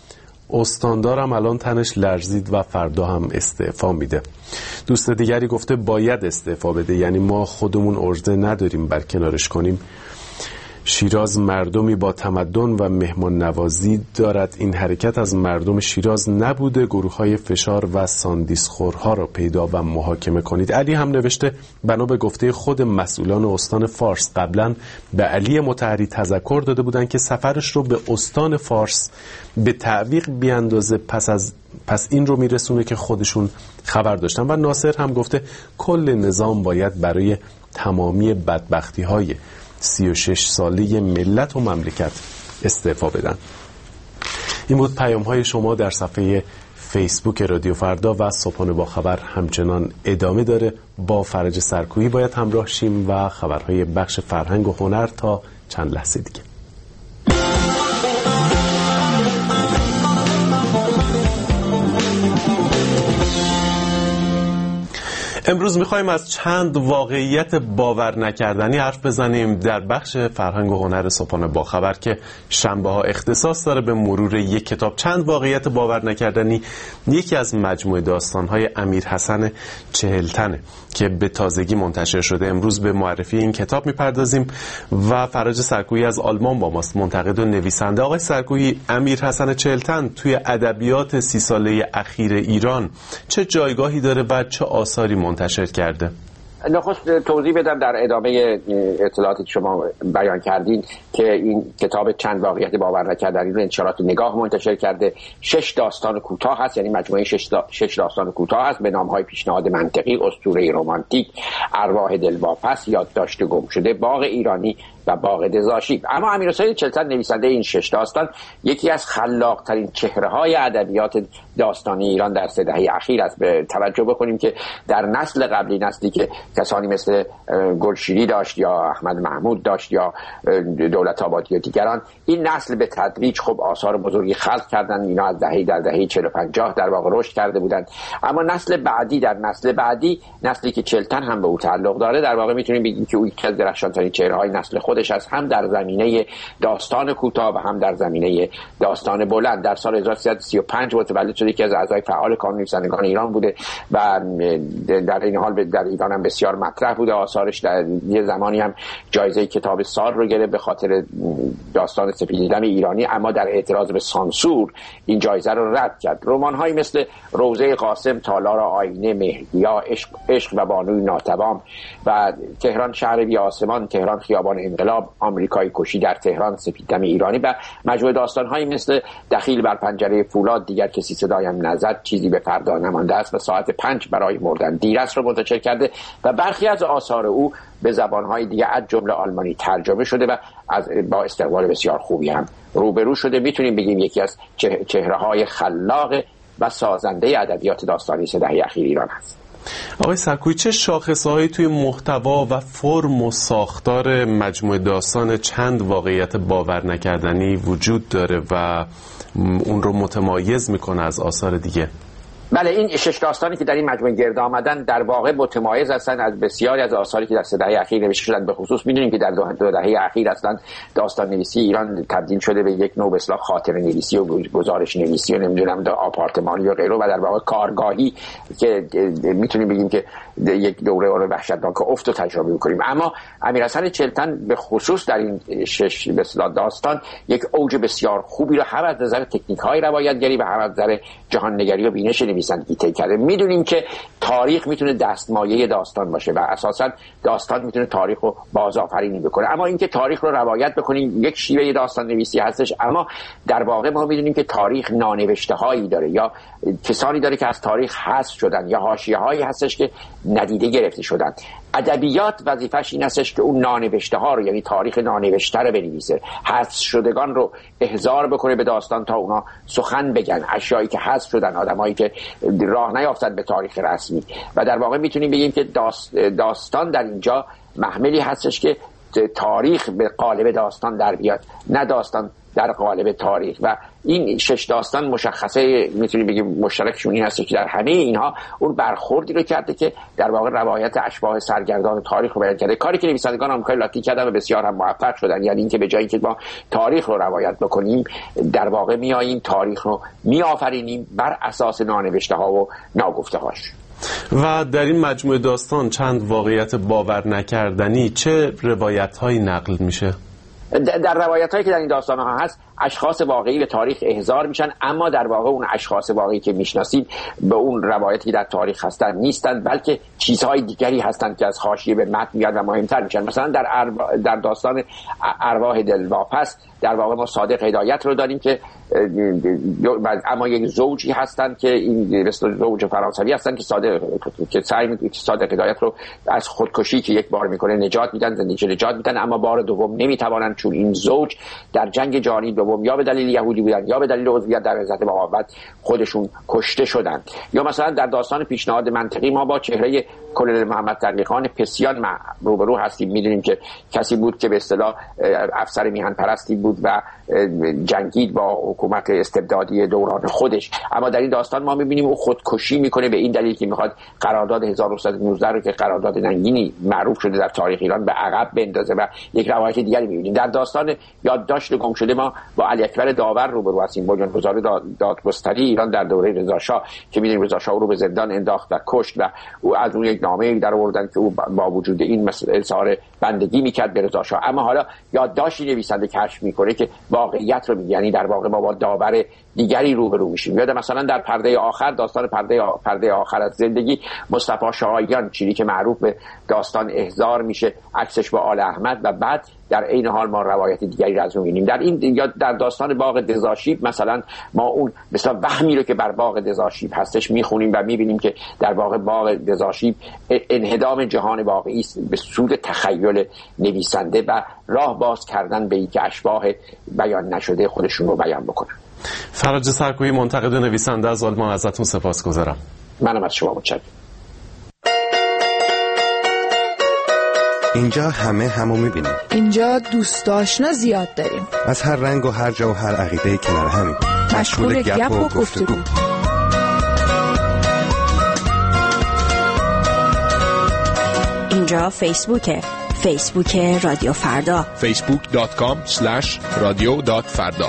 استاندارم الان تنش لرزید و فردا هم استعفا میده. دوست دیگری گفته باید استعفا بده، یعنی ما خودمون ارزه نداریم بر کنارش کنیم. شیراز مردمی با تمدن و مهمان نوازی دارد. این حرکت از مردم شیراز نبوده. گروه های فشار و ساندیسخورها را پیدا و محاکمه کنید. علی هم نوشته بنا به گفته خود مسئولان استان فارس قبلا به علی مطهری تذکر داده بودند که سفرش رو به استان فارس به تعویق بیاندازه، پس از پس این رو میرسونه که خودشون خبر داشتن. و ناصر هم گفته کل نظام باید برای تمامی بدبختی های سی و شش ساله ملت و مملکت استعفا بدن. این بود پیام های شما در صفحه فیسبوک رادیو فردا و صبحانه با خبر همچنان ادامه داره. با فرج سرکویی باید همراه شیم و خبرهای بخش فرهنگ و هنر تا چند لحظه دیگه. امروز میخوایم از چند واقعیت باور نکردنی حرف بزنیم در بخش فرهنگ و هنر صبحانه با خبر که شنبه ها اختصاص داره به مرور یک کتاب. چند واقعیت باور نکردنی یکی از مجموعه داستانهای امیرحسن چهلتنه که به تازگی منتشر شده. امروز به معرفی این کتاب میپردازیم و فرج سرکویی از آلمان با ماست، منتقد و نویسنده. آقای سرکویی، امیرحسن چهلتن توی ادبیات سی ساله اخیر ایران چه جایگاهی داره و چه آثاری منتشر کرده؟ نخست توضیح بدم در ادامه اطلاعاتی که شما بیان کردین که این کتاب چند واقعیت باور نکردنی رو انتشارات نگاه منتشر کرده. شش داستان کوتاه هست، یعنی مجموعه شش, دا... شش داستان کوتاه هست به نام‌های پیشنهاد منطقی، اسطوره رمانتیک، ارواح دلواپس، یادداشت گم شده، باغ ایرانی و باغ دزاشیب. اما امیرحسین چهلتن نویسنده این شش داستان یکی از خلاق‌ترین چهره‌های ادبیات داستانی ایران در سه دهه اخیر است. به توجه بکنیم که در نسل قبلی، نسلی که کسانی مثل گلشیری داشت یا احمد محمود داشت یا دولت آبادی و دیگران، این نسل به تدریج خب آثار بزرگی خلق کردن. اینا از دهه در دهه چهل و پنجاه در واقع رشد کرده بودند. اما نسل بعدی در نسل بعدی نسلی که چهلتن هم به او تعلق داره، در واقع میتونیم بگیم که او یکی از درخشان‌ترین چهره‌های نسل خودش است، هم در زمینه داستان کوتاه و هم در زمینه داستان بلند. در سال هزار و سیصد و سی و پنج متولد شده که از اعضای فعال کانون نویسندگان ایران بوده و در این حال در ایران هم بسیار مطرح بوده. آثارش در یه زمانی هم جایزه کتاب سال رو گرفت به خاطر داستان سپیددم ایرانی، اما در اعتراض به سانسور این جایزه رو رد کرد. رمان‌هایی مثل روضه قاسم، تالار آینه، مهدیا، عشق, عشق و بانوی ناتوام و تهران شهر بی آسمان، تهران خیابان انقلاب، آمریکای کشی در تهران، سپیددم ایرانی و مجموعه داستان‌هایی مثل دخیل بر پنجره فولاد، دیگر کسی صدایم نزد، چیزی به فردا نمانده است و ساعت پنج برای مردن دیر است رو منتشر کرده و برخی از آثار او به زبان‌های دیگه از جمله آلمانی ترجمه شده و از با استقبال بسیار خوبی هم روبرو شده. میتونیم بگیم یکی از چهره‌های خلاق و سازنده ادبیات داستانی سه دهه اخیر ایران است. آقای سرکویی، چه شاخصه‌هایی توی محتوا و فرم و ساختار مجموعه داستان چند واقعیت باور نکردنی وجود داره و اون رو متمایز میکنه از آثار دیگه؟ بله، این شش داستانی که در این مجموعه گرد آمدن در واقع متمایز هستند از بسیاری از آثاری که در سه دهه اخیر نوشته شدند. به خصوص می‌دونیم که در دو دهه اخیر اصلا داستان نویسی ایران تبدیل شده به یک نوع به اصطلاح خاطره نویسی و گزارش نویسی و نمیدونم در آپارتمانی و غیره و در واقع کارگاهی که میتونیم بگیم که یک دوره اور وحشتناک افت رو تجربه می‌کنیم. اما امیرحسن چهلتن به خصوص در این شش به اصطلاح داستان یک اوج بسیار خوبی رو هم از نظر تکنیک‌های روایتگری و هم از نظر جهان‌نگری و بینش نویسندگی طی کرده. میدونیم که تاریخ میتونه دستمایه داستان باشه و اساسا داستان میتونه تاریخ رو بازآفرینی بکنه، اما اینکه تاریخ رو روایت بکنیم یک شیوه داستان نویسی هستش. اما در واقع ما میدونیم که تاریخ نانوشته هایی داره یا کسانی داره که از تاریخ حذف شدن یا حاشیه هایی هستش که ندیده گرفته شدن. ادبیات وظیفش این هستش که اون نانوشته ها رو، یعنی تاریخ نانوشته رو بنویسه، حذف شدگان رو احضار بکنه به داستان تا اونا سخن بگن، اشیایی که حذف شدن، آدمایی که راه نیافتن به تاریخ رسمی. و در واقع میتونیم بگیم که داستان در اینجا محملی هستش که تاریخ به قالب داستان در بیاد، نه داستان در قالب تاریخ. و این شش داستان مشخصه میتونیم بگیم مشترکشون این هست که در همه اینها اون برخوردی رو کرده که در واقع روایت اشباح سرگردان تاریخ رو بیان کرده، کاری که نویسندگان آمریکایی لاتین کردن و بسیار هم موفق شدن. یعنی اینکه به جایی که ما تاریخ رو روایت بکنیم در واقع میاییم تاریخ رو میآفرینیم بر اساس نانوشته ها و ناگفته هاش. و در این مجموعه داستان چند واقعیت باور نکردنی چه روایت هایی نقل میشه؟ در روایت هایی که در این داستان ها هست اشخاص واقعی به تاریخ احضار میشن، اما در واقع اون اشخاص واقعی که میشناسید به اون روایتی در تاریخ هستن نیستند، بلکه چیزهای دیگری هستند که از حاشیه به متن میاد و مهمتر میشن. مثلا در اروا... در داستان ارواح دلواپس در واقع ما صادق هدایت رو داریم که اما یک زوجی هستن که این زوج فرانسوی هستن که صادق که سعی میکنن صادق هدایت رو از خودکشی که یک بار میکنه نجات میدن، زندگی نجات میدن، اما بار دوم نمیتوانن چون این زوج در جنگ جهانی دوم یا به دلیل یهودی بودن یا به دلیل عضویت در حزب بغاوت خودشون کشته شدن. یا مثلا در داستان پیشنهاد منطقی ما با چهره کلونل محمد تقی‌خان پسیان روبرو هستیم. میدونیم که کسی بود که به اصطلاح افسر میهن پرستی بود و جنگید با حکومت استبدادی دوران خودش، اما در این داستان ما میبینیم او خودکشی میکنه به این دلیل که میخواد قرارداد هزار و نهصد و نوزده رو که قرارداد ننگینی معروف شده در تاریخ ایران به عقب بندازه. و یک روایت دیگری میبینیم در داستان یادداشت گم شده ما با علی اکبر داور روبرو هستیم، بنیانگذار دادگستری ایران در دوره رضا شاه که میدونیم رضا شاه رو به زندان انداخت و کشت و او از اون یک نامه در آوردن که او با وجود این اظهار بندگی میکرد به رضا شاه. اما حالا یادداشتی نویسنده کشف میکنه که واقعیت رو میگه، یعنی در واقع ما با داور دیگری روبرو میشیم. یاد مثلا در پرده آخر، داستان پرده آ... پرده آخر از زندگی، مصطفی شاهیان چیزی که معروف به داستان احضار میشه، عکسش با آل احمد، و بعد در این حال ما روایت دیگری را از اون می‌بینیم. در این یا در داستان باغ دزاشیب مثلا ما اون مثلا وهمی رو که بر باغ دزاشیب هستش میخونیم و میبینیم که در واقع باغ دزاشیب انهدام جهان واقعی است به سود تخیل نویسنده و راه باز کردن به اینکه اشباح بیان نشده خودشون رو بیان بکنن. فرج سرکویی، منتقد و نویسنده از آلمان، ازتون سپاسگزارم. منم از شما متشکرم. اینجا همه همو میبینیم. اینجا دوست آشنا زیاد داریم. از هر رنگ و هر جا و هر عقیده کنار همیم. مشغول گپ و گفتگو. اینجا فیسبوکه. فیسبوک رادیو فردا. فیسبوک دات کام اسلش رادیو دات فردا.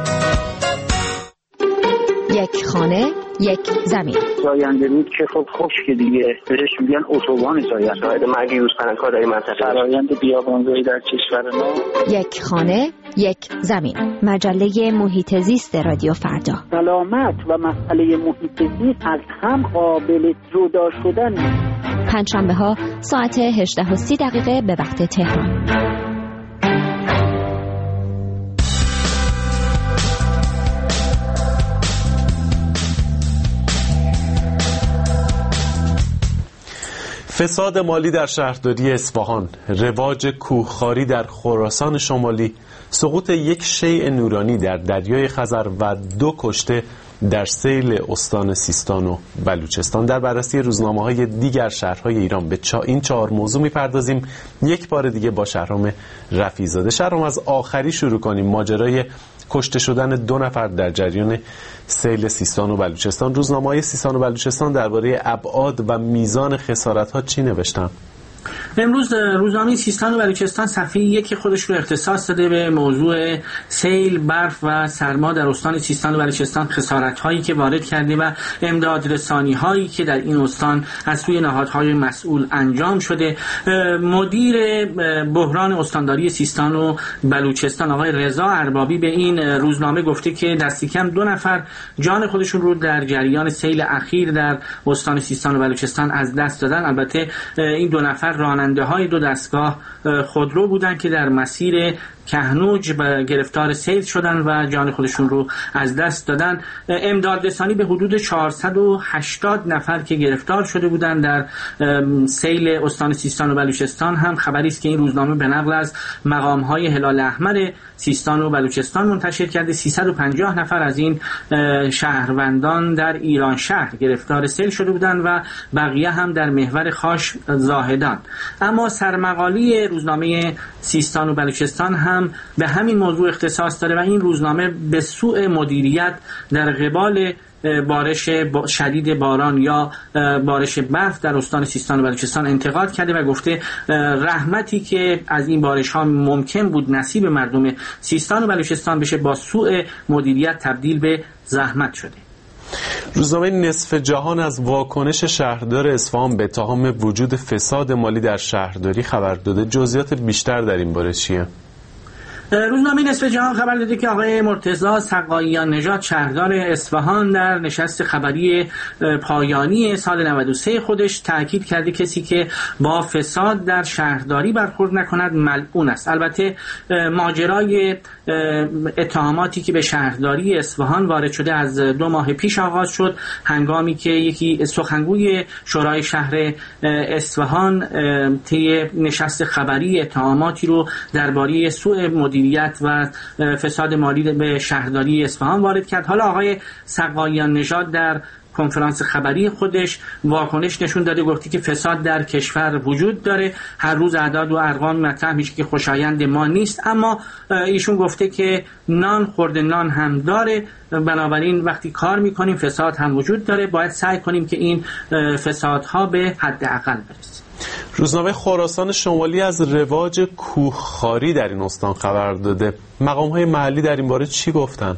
یک خانه یک زمین. زاینده رود که خب خشک دیگه، بهش میگن اتوبان زاینده. شاهد مرگ یوزپلنگ‌های منطقه. فرآیند بیابانزایی در کشور ما. یک خانه یک زمین. مجله محیط زیست رادیو فردا. سلامت و مسئله محیط زیست از هم قابل جدا شدن نیست. پنجشنبه ها ساعت هجده و سی دقیقه به وقت تهران. فساد مالی در شهرداری اصفهان، رواج کوهخواری در خراسان شمالی، سقوط یک شیء نورانی در دریای خزر و دو کشته در سیل استان سیستان و بلوچستان. در بررسی روزنامه‌های دیگر شهرهای ایران به چا این چهار موضوع می‌پردازیم. یک بار دیگه با شهرام رفیع‌زاده. شهرام، از آخری شروع کنیم. ماجرای کشته شدن دو نفر در جریان سیل سیستان و بلوچستان. روزنامه‌های سیستان و بلوچستان درباره ابعاد و میزان خسارت‌ها چی نوشتن؟ امروز روزنامه سیستان و بلوچستان صفحه یک خودش رو اختصاص داده به موضوع سیل، برف و سرما در استان سیستان و بلوچستان، خسارت‌هایی که وارد کرده و امداد رسانی‌هایی که در این استان از سوی نهادهای مسئول انجام شده. مدیر بحران استانداری سیستان و بلوچستان آقای رضا اربابی به این روزنامه گفته که دستی کم دو نفر جان خودشون رو در جریان سیل اخیر در استان سیستان و بلوچستان از دست دادن. البته این دو نفر راننده های دو دستگاه خودرو بودند که در مسیر کهنوج به گرفتار سیل شدن و جان خودشون رو از دست دادن. امداد رسانی به حدود چهارصد و هشتاد نفر که گرفتار شده بودند در سیل استان سیستان و بلوچستان هم خبری است که این روزنامه به نقل از مقام‌های هلال احمر سیستان و بلوچستان منتشر کرده. سیصد و پنجاه نفر از این شهروندان در ایران شهر گرفتار سیل شده بودند و بقیه هم در محور خاش زاهدان. اما سرمقالی روزنامه سیستان و بلوچستان هم هم به همین موضوع اختصاص داره و این روزنامه به سوء مدیریت در قبال بارش شدید باران یا بارش برف در استان سیستان و بلوچستان انتقاد کرده و گفته رحمتی که از این بارش ها ممکن بود نصیب مردم سیستان و بلوچستان بشه با سوء مدیریت تبدیل به زحمت شده. روزنامه نصف جهان از واکنش شهردار اصفهان به اتهام وجود فساد مالی در شهرداری خبر داده. جزئیات بیشتر در این باره چیه؟ روزنامه نصف جهان خبر داده که آقای مرتضی سقاییان نژاد شهردار اصفهان در نشست خبری پایانی سال نود و سه خودش تاکید کرده کسی که با فساد در شهرداری برخورد نکند ملعون است. البته ماجرای اتهاماتی که به شهرداری اصفهان وارد شده از دو ماه پیش آغاز شد، هنگامی که یکی سخنگوی شورای شهر اصفهان طی نشست خبری اتهاماتی رو درباره سوء مدیریت و فساد مالی به شهرداری اصفهان وارد کرد. حالا آقای سقاییان نژاد در کنفرانس خبری خودش واکنش نشون داده، گفتی که فساد در کشور وجود داره، هر روز اعداد و ارقام مطرح میشه که خوشایند ما نیست، اما ایشون گفته که نان خورده نان هم داره، بنابراین وقتی کار میکنیم فساد هم وجود داره، باید سعی کنیم که این فسادها به حداقل برسه. روزنامه خراسان شمالی از رواج کوهخواری در این استان خبر داده. مقام‌های محلی در این باره چی گفتن؟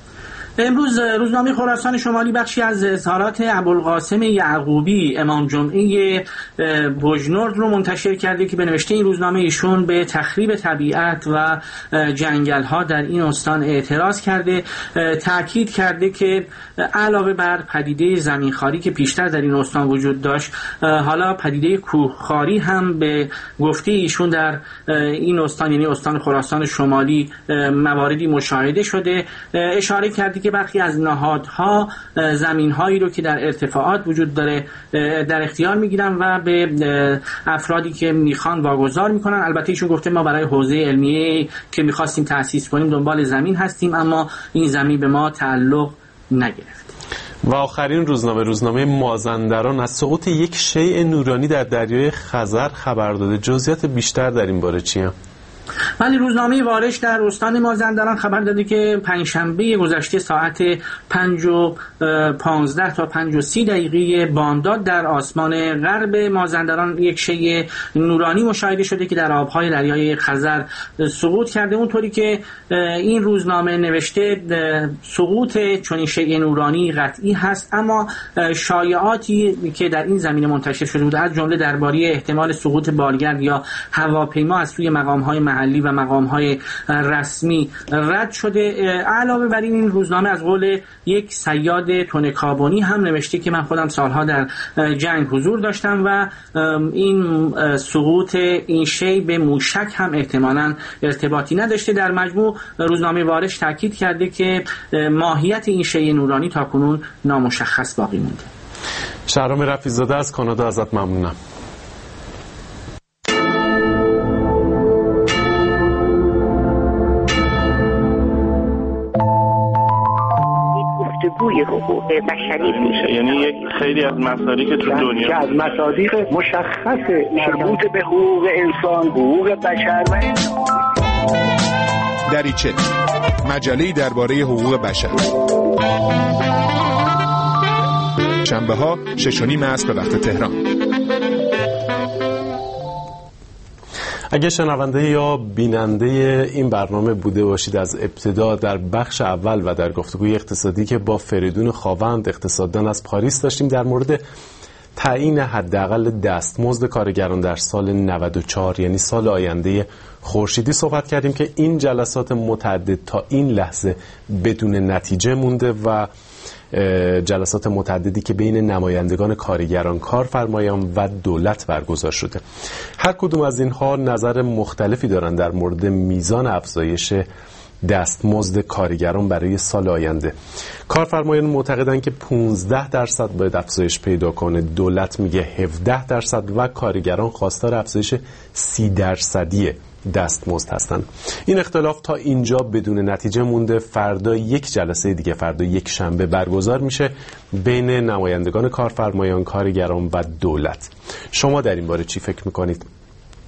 امروز روزنامه خراسان شمالی بخشی از اظهارات ابوالقاسم یعقوبی امام جمعه بوجنورد رو منتشر کرده که به نوشته این روزنامه ایشون به تخریب طبیعت و جنگل‌ها در این استان اعتراض کرده، تاکید کرده که علاوه بر پدیده زمینخواری که پیشتر در این استان وجود داشت، حالا پدیده کوهخواری هم به گفته ایشون در این استان، یعنی استان خراسان شمالی، مواردی مشاهده شده. اشاره کرده که برخی از نهادها زمین‌هایی رو که در ارتفاعات وجود داره در اختیار میگیرن و به افرادی که میخوان واگذار میکنن. البته ایشون گفته ما برای حوزه علمیه که میخواستیم تأسیس کنیم دنبال زمین هستیم، اما این زمین به ما تعلق نگرفت. و آخرین روزنامه روزنامه مازندران از سقوط یک شیء نورانی در دریای خزر خبر داده. جزئیات بیشتر در این باره چیه؟ ولی روزنامه وارش در استان مازندران خبر داده که پنجشنبه گذشته ساعت پنج و پانزده تا پنج و سی دقیقه بامداد در آسمان غرب مازندران یک شیء نورانی مشاهده شده که در آبهای دریای خزر سقوط کرده. اونطوری که این روزنامه نوشته سقوط چنین شیء نورانی قطعی هست، اما شایعاتی که در این زمینه منتشر شده بود از جمله درباره احتمال سقوط بالگرد یا هواپیما از سوی مقام‌های محلی و مقام‌های رسمی رد شده. علاوه بر این روزنامه از قول یک صیاد تن کابونی هم نوشته که من خودم سالها در جنگ حضور داشتم و این سقوط این شی به موشک هم احتمالاً ارتباطی نداشته. در مجموع روزنامه وارش تاکید کرده که ماهیت این شی نورانی تاکنون نامشخص باقی مونده. شهرام رفیع‌زاده از کانادا ازت ممنونم. گفتگوی حقوق بشری میشه، یعنی یک خیلی از مصادیق تو دنیا که از مصادیق مشخص مربوط به حقوق انسان، حقوق بشر و دریچه مجله‌ای درباره حقوق بشر، شنبه ها شش و نیم عصر به وقت تهران. اگه شنونده یا بیننده این برنامه بوده باشید از ابتدا در بخش اول و در گفتگوی اقتصادی که با فریدون خاوند اقتصاددان از پاریس داشتیم در مورد تعیین حداقل دستمزد کارگران در سال نود و چهار یعنی سال آینده خورشیدی صحبت کردیم که این جلسات متعدد تا این لحظه بدون نتیجه مونده و جلسات متعددی که بین نمایندگان کارگران، کارفرمایان و دولت برگزار شده. هر کدوم از اینها نظر مختلفی دارن در مورد میزان افزایش دستمزد کارگران برای سال آینده. کارفرمایان معتقدند که پانزده درصد باید افزایش پیدا کنه، دولت میگه هفده درصد و کارگران خواستار افزایش سی درصدی دستمزد هستند. این اختلاف تا اینجا بدون نتیجه مونده. فردا یک جلسه دیگه، فردا یک شنبه برگزار میشه بین نمایندگان کارفرمایان، کارگران و دولت. شما در این باره چی فکر میکنید؟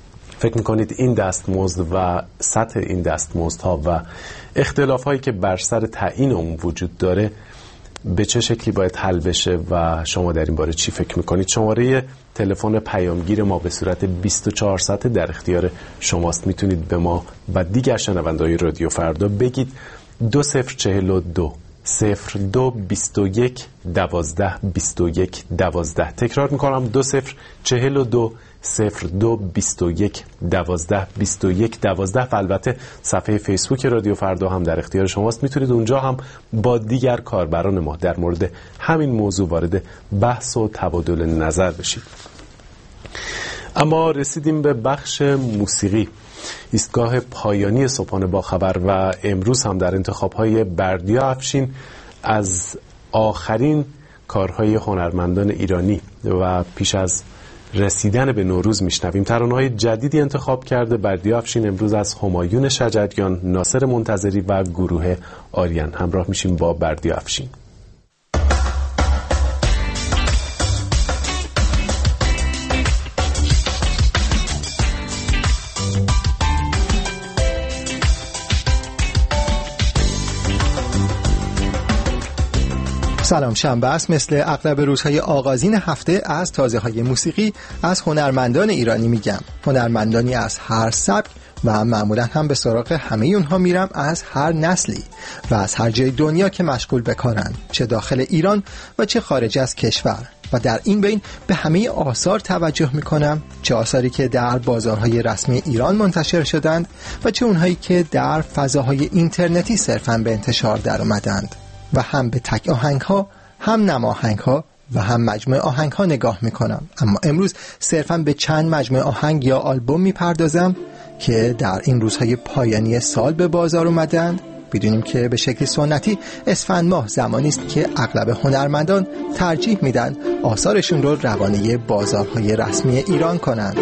فکر میکنید این دستمزد و سطح این دستمزدها و اختلافهایی که بر سر تعیین اون وجود داره به چه شکلی باید حل بشه و شما در این باره چی فکر میکنید؟ شماره تلفن پیامگیر ما به صورت بیست و چهار ساعته در اختیار شماست. میتونید به ما و دیگر شنونده‌های رادیو فردا بگید دو صفر چهل و دو صفر دو بیست و یک دوازده بیست و یک دوازده. تکرار میکنم دو صفر چهل و دو صفر دو بیست و یک دوازده بیست و یک دوازده. و البته صفحه فیسبوک رادیو فردا هم در اختیار شماست. میتونید اونجا هم با دیگر کاربران ما در مورد همین موضوع وارد بحث و تبادل نظر بشید. اما رسیدیم به بخش موسیقی، ایستگاه پایانی صبحانه با خبر، و امروز هم در انتخاب‌های بردیا افشین از آخرین کارهای هنرمندان ایرانی و پیش از رسیدن به نوروز میشنویم. ترانه‌های جدیدی انتخاب کرده بردیا افشین امروز از همایون شجریان، ناصر منتظری و گروه آریان. همراه میشیم با بردیا افشین. سلام، شنبه است. مثل اغلب روزهای آغازین هفته از تازه‌های موسیقی از هنرمندان ایرانی میگم. هنرمندانی از هر سبک و معمولا هم به سراغ همه اونها میرم از هر نسلی و از هر جای دنیا که مشغول به کارن، چه داخل ایران و چه خارج از کشور. و در این بین به همه آثار توجه میکنم، چه آثاری که در بازارهای رسمی ایران منتشر شدند و چه اونهایی که در فضاهای اینترنتی صرفاً به انتشار در اومدند. و هم به تک آهنگ ها، هم نم آهنگ ها و هم مجموعه آهنگ ها نگاه میکنم. اما امروز صرفاً به چند مجموعه آهنگ یا آلبوم میپردازم که در این روزهای پایانی سال به بازار اومدند. بدونیم که به شکل سنتی اسفند ماه زمانی است که اغلب هنرمندان ترجیح میدن آثارشون رو روانه بازارهای رسمی ایران کنند.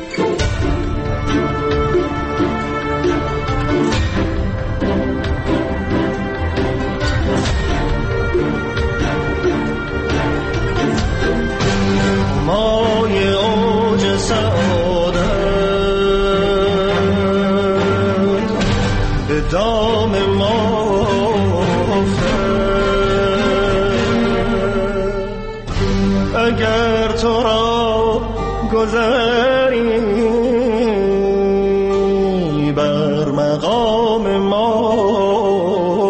بر مقام ما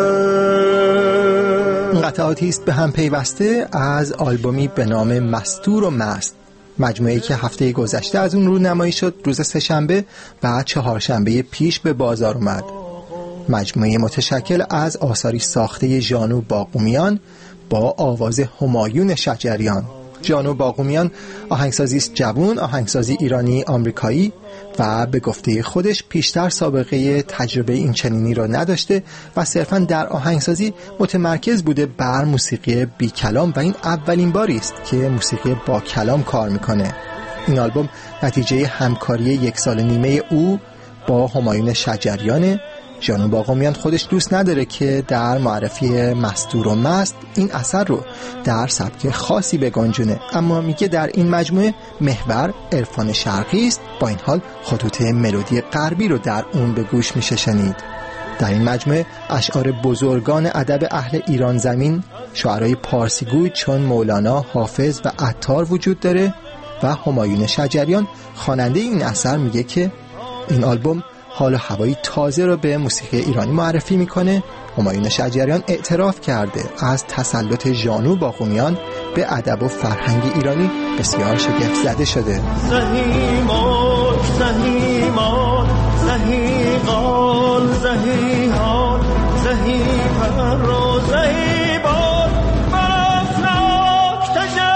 این قطعاتی است به هم پیوسته از آلبومی به نام مستور و مست، مجموعه‌ای که هفته گذشته از اون رونمایی شد روز سه‌شنبه و چهارشنبه پیش به بازار اومد. مجموعه متشکل از آثاری ساخته ژانو باقومیان با آواز همایون شجریان. ژانو باقومیان آهنگسازی است جوان، آهنگسازی ایرانی آمریکایی و به گفته خودش پیشتر سابقه تجربه این چنینی را نداشته و صرفاً در آهنگسازی متمرکز بوده بر موسیقی بی کلام و این اولین باری است که موسیقی با کلام کار میکنه. این آلبوم نتیجه همکاری یک سال نیمه او با همایون شجریانه. ژانو باقومیان خودش دوست نداره که در معرفی مستور و مست این اثر رو در سبک خاصی بگنجونه، اما میگه در این مجموعه محور عرفان شرقی است، با این حال خطوط ملودی غربی رو در اون به گوش میشه شنید. در این مجموعه اشعار بزرگان ادب اهل ایران زمین، شاعرای پارسیگوی چون مولانا، حافظ و عطار وجود داره و همایون شجریان خواننده این اثر میگه که این آلبوم حال و هوایی تازه رو به موسیقی ایرانی معرفی میکنه. همایون شجریان اعتراف کرده از تسلط ژانو باقومیان به ادب و فرهنگ ایرانی بسیار شگفت زده شده. زهیمان زهیمان زهیقان زهیحان زهیپر و زهیبان برافناک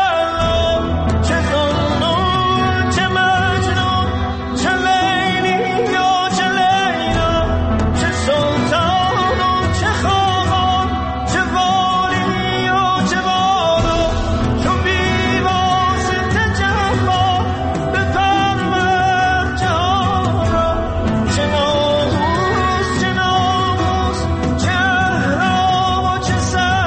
تجلم چه زنون چه مجنون چه لیلی یا چه لیلا چه سلطان و چه خاقان چه والی و چه والا چو بیواسطه جفا بفرمد جهان را چه ناموس چه ناموس چه احرام و چه سر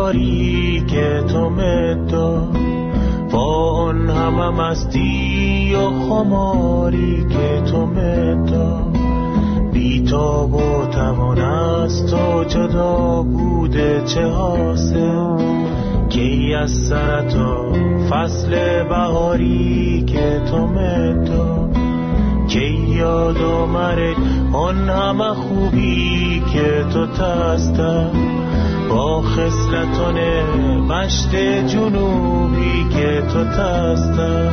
بهاری که تو مداد، با اون همه مستی و خماری که تو مداد، بی‌تاب و توان از تو جدا بوده چه حاصل، کی از سر تا فصل بهاری که تو مداد، کی یاد آمد آن همه خوبی که تو تسته، با خصلتان مشت جنوبی که تو تسته.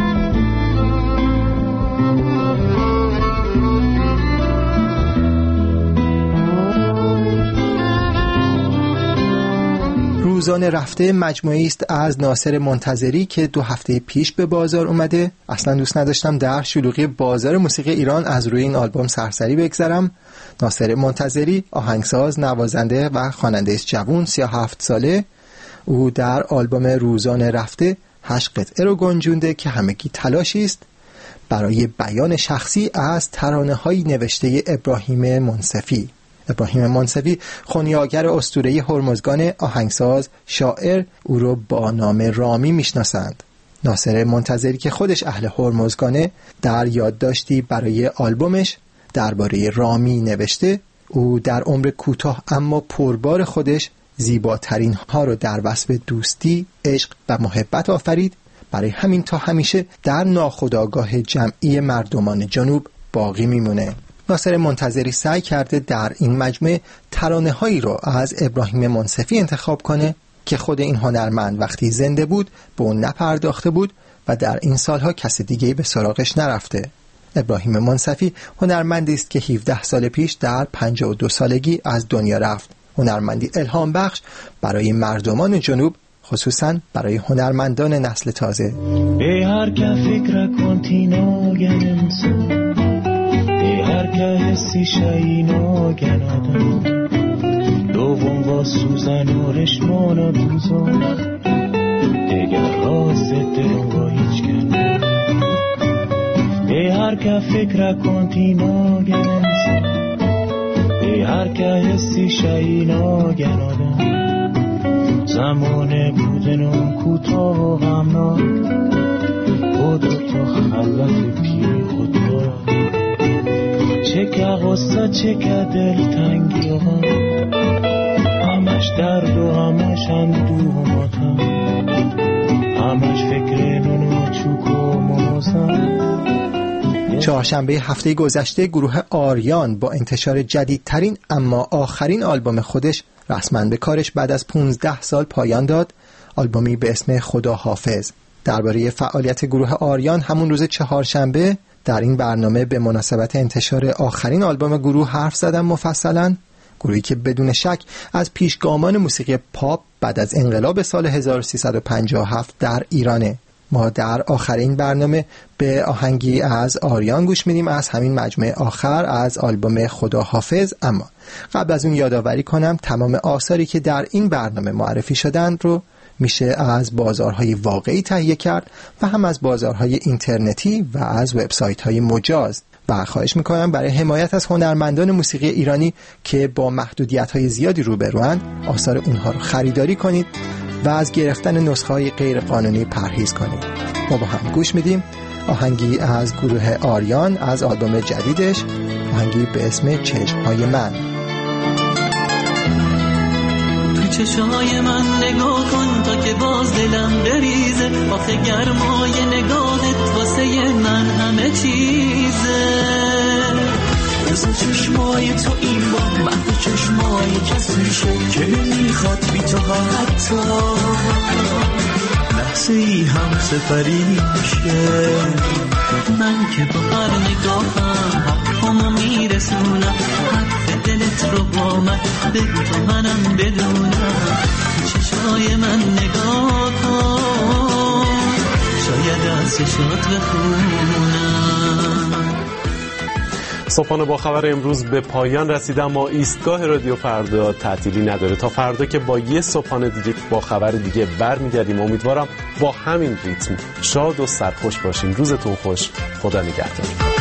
روزانه رفته مجموعی است از ناصر منتظری که دو هفته پیش به بازار اومده. اصلا دوست نداشتم در شلوغی بازار موسیقی ایران از روی این آلبوم سرسری بگذرم. ناصر منتظری آهنگساز، نوازنده و خواننده است جوان، سی و هفت ساله. او در آلبوم روزانه رفته هشت قطعه رو گنجونده که همگی تلاشی است برای بیان شخصی از ترانه‌های نوشته ابراهیم منصفی. ابراهیم منصفی خونیاگر اسطوره‌ای هرمزگان، آهنگساز، شاعر، او رو با نام رامی میشناسند. ناصر منتظری که خودش اهل هرمزگانه در یادداشتی برای آلبومش درباره رامی نوشته او در عمر کوتاه اما پربار خودش زیباترین ها رو در وصف دوستی، عشق و محبت آفرید. برای همین تا همیشه در ناخودآگاه جمعی مردمان جنوب باقی میمونه. ناصر منتظری سعی کرده در این مجموعه ترانه هایی رو از ابراهیم منصفی انتخاب کنه که خود این هنرمند وقتی زنده بود به اون نپرداخته بود و در این سالها کس دیگه به سراغش نرفته. ابراهیم منصفی هنرمندی است که هفده سال پیش در پنجاه و دو سالگی از دنیا رفت. هنرمندی الهام بخش برای مردمان جنوب، خصوصا برای هنرمندان نسل تازه. ای هر که فکر کنتی ناگنمسو، ای هر که حسی شایی ناگنادم، دوم با سوزن و رشمان و دوزان، دیگر راز دلم با هیچ کنم. ای هر که فکر کنتی ناگنمسو، ای هر که حسی شایی ناگنادم، زمان بودنم کوتاه و غمناک، خودت تو خلوت پی خود را، چه که غصه چه که دل تنگی و غم، همش درد و همش اندوه و ماتم، همش فکر نونو چوک و موزم. چهارشنبه هفته گذشته گروه آریان با انتشار جدیدترین اما آخرین آلبوم خودش رسما به کارش بعد از پانزده سال پایان داد. آلبومی به اسم خدا حافظ. درباره فعالیت گروه آریان همون روز چهارشنبه در این برنامه به مناسبت انتشار آخرین آلبوم گروه حرف زدم مفصلا. گروهی که بدون شک از پیشگامان موسیقی پاپ بعد از انقلاب سال هزار و سیصد و پنجاه و هفت در ایرانه. ما در آخرین برنامه به آهنگی از آریان گوش میدیم از همین مجموعه آخر از آلبوم خدا حافظ. اما قبل از اون یادآوری کنم تمام آثاری که در این برنامه معرفی شدند رو میشه از بازارهای واقعی تهیه کرد و هم از بازارهای اینترنتی و از وبسایت‌های مجاز. و خواهش میکنم برای حمایت از هنرمندان موسیقی ایرانی که با محدودیت‌های زیادی روبروند آثار اونها رو خریداری کنید و از گرفتن نسخه‌های غیر قانونی پرهیز کنید. ما با هم گوش میدیم آهنگی از گروه آریان از آلبوم جدیدش، آهنگی به اسم چشم‌های من. تو چشم‌های من نگاه کن تا که باز دلم بریزه، آخه گرمای نگاهت واسه من همه چیزه. مثل چشمای تو این با محو چشمای کسی شد که میخواد بی تو حتی لحظه ای هم سفری میشه. من که با هر نگاهم حرفامو میرسونم، حرف دلت رو با من بگو تو منم بدونم. چشمای من نگاه کن، شاید از چشات بخونم. صبحانه با خبر امروز به پایان رسید، اما ایستگاه رادیو فردا تعطیلی نداره. تا فردا که با یه صبحانه دیگه با خبر دیگه برمیگردیم. امیدوارم با همین ریتم شاد و سرخوش باشین. روزتون خوش. خدا نگهدار.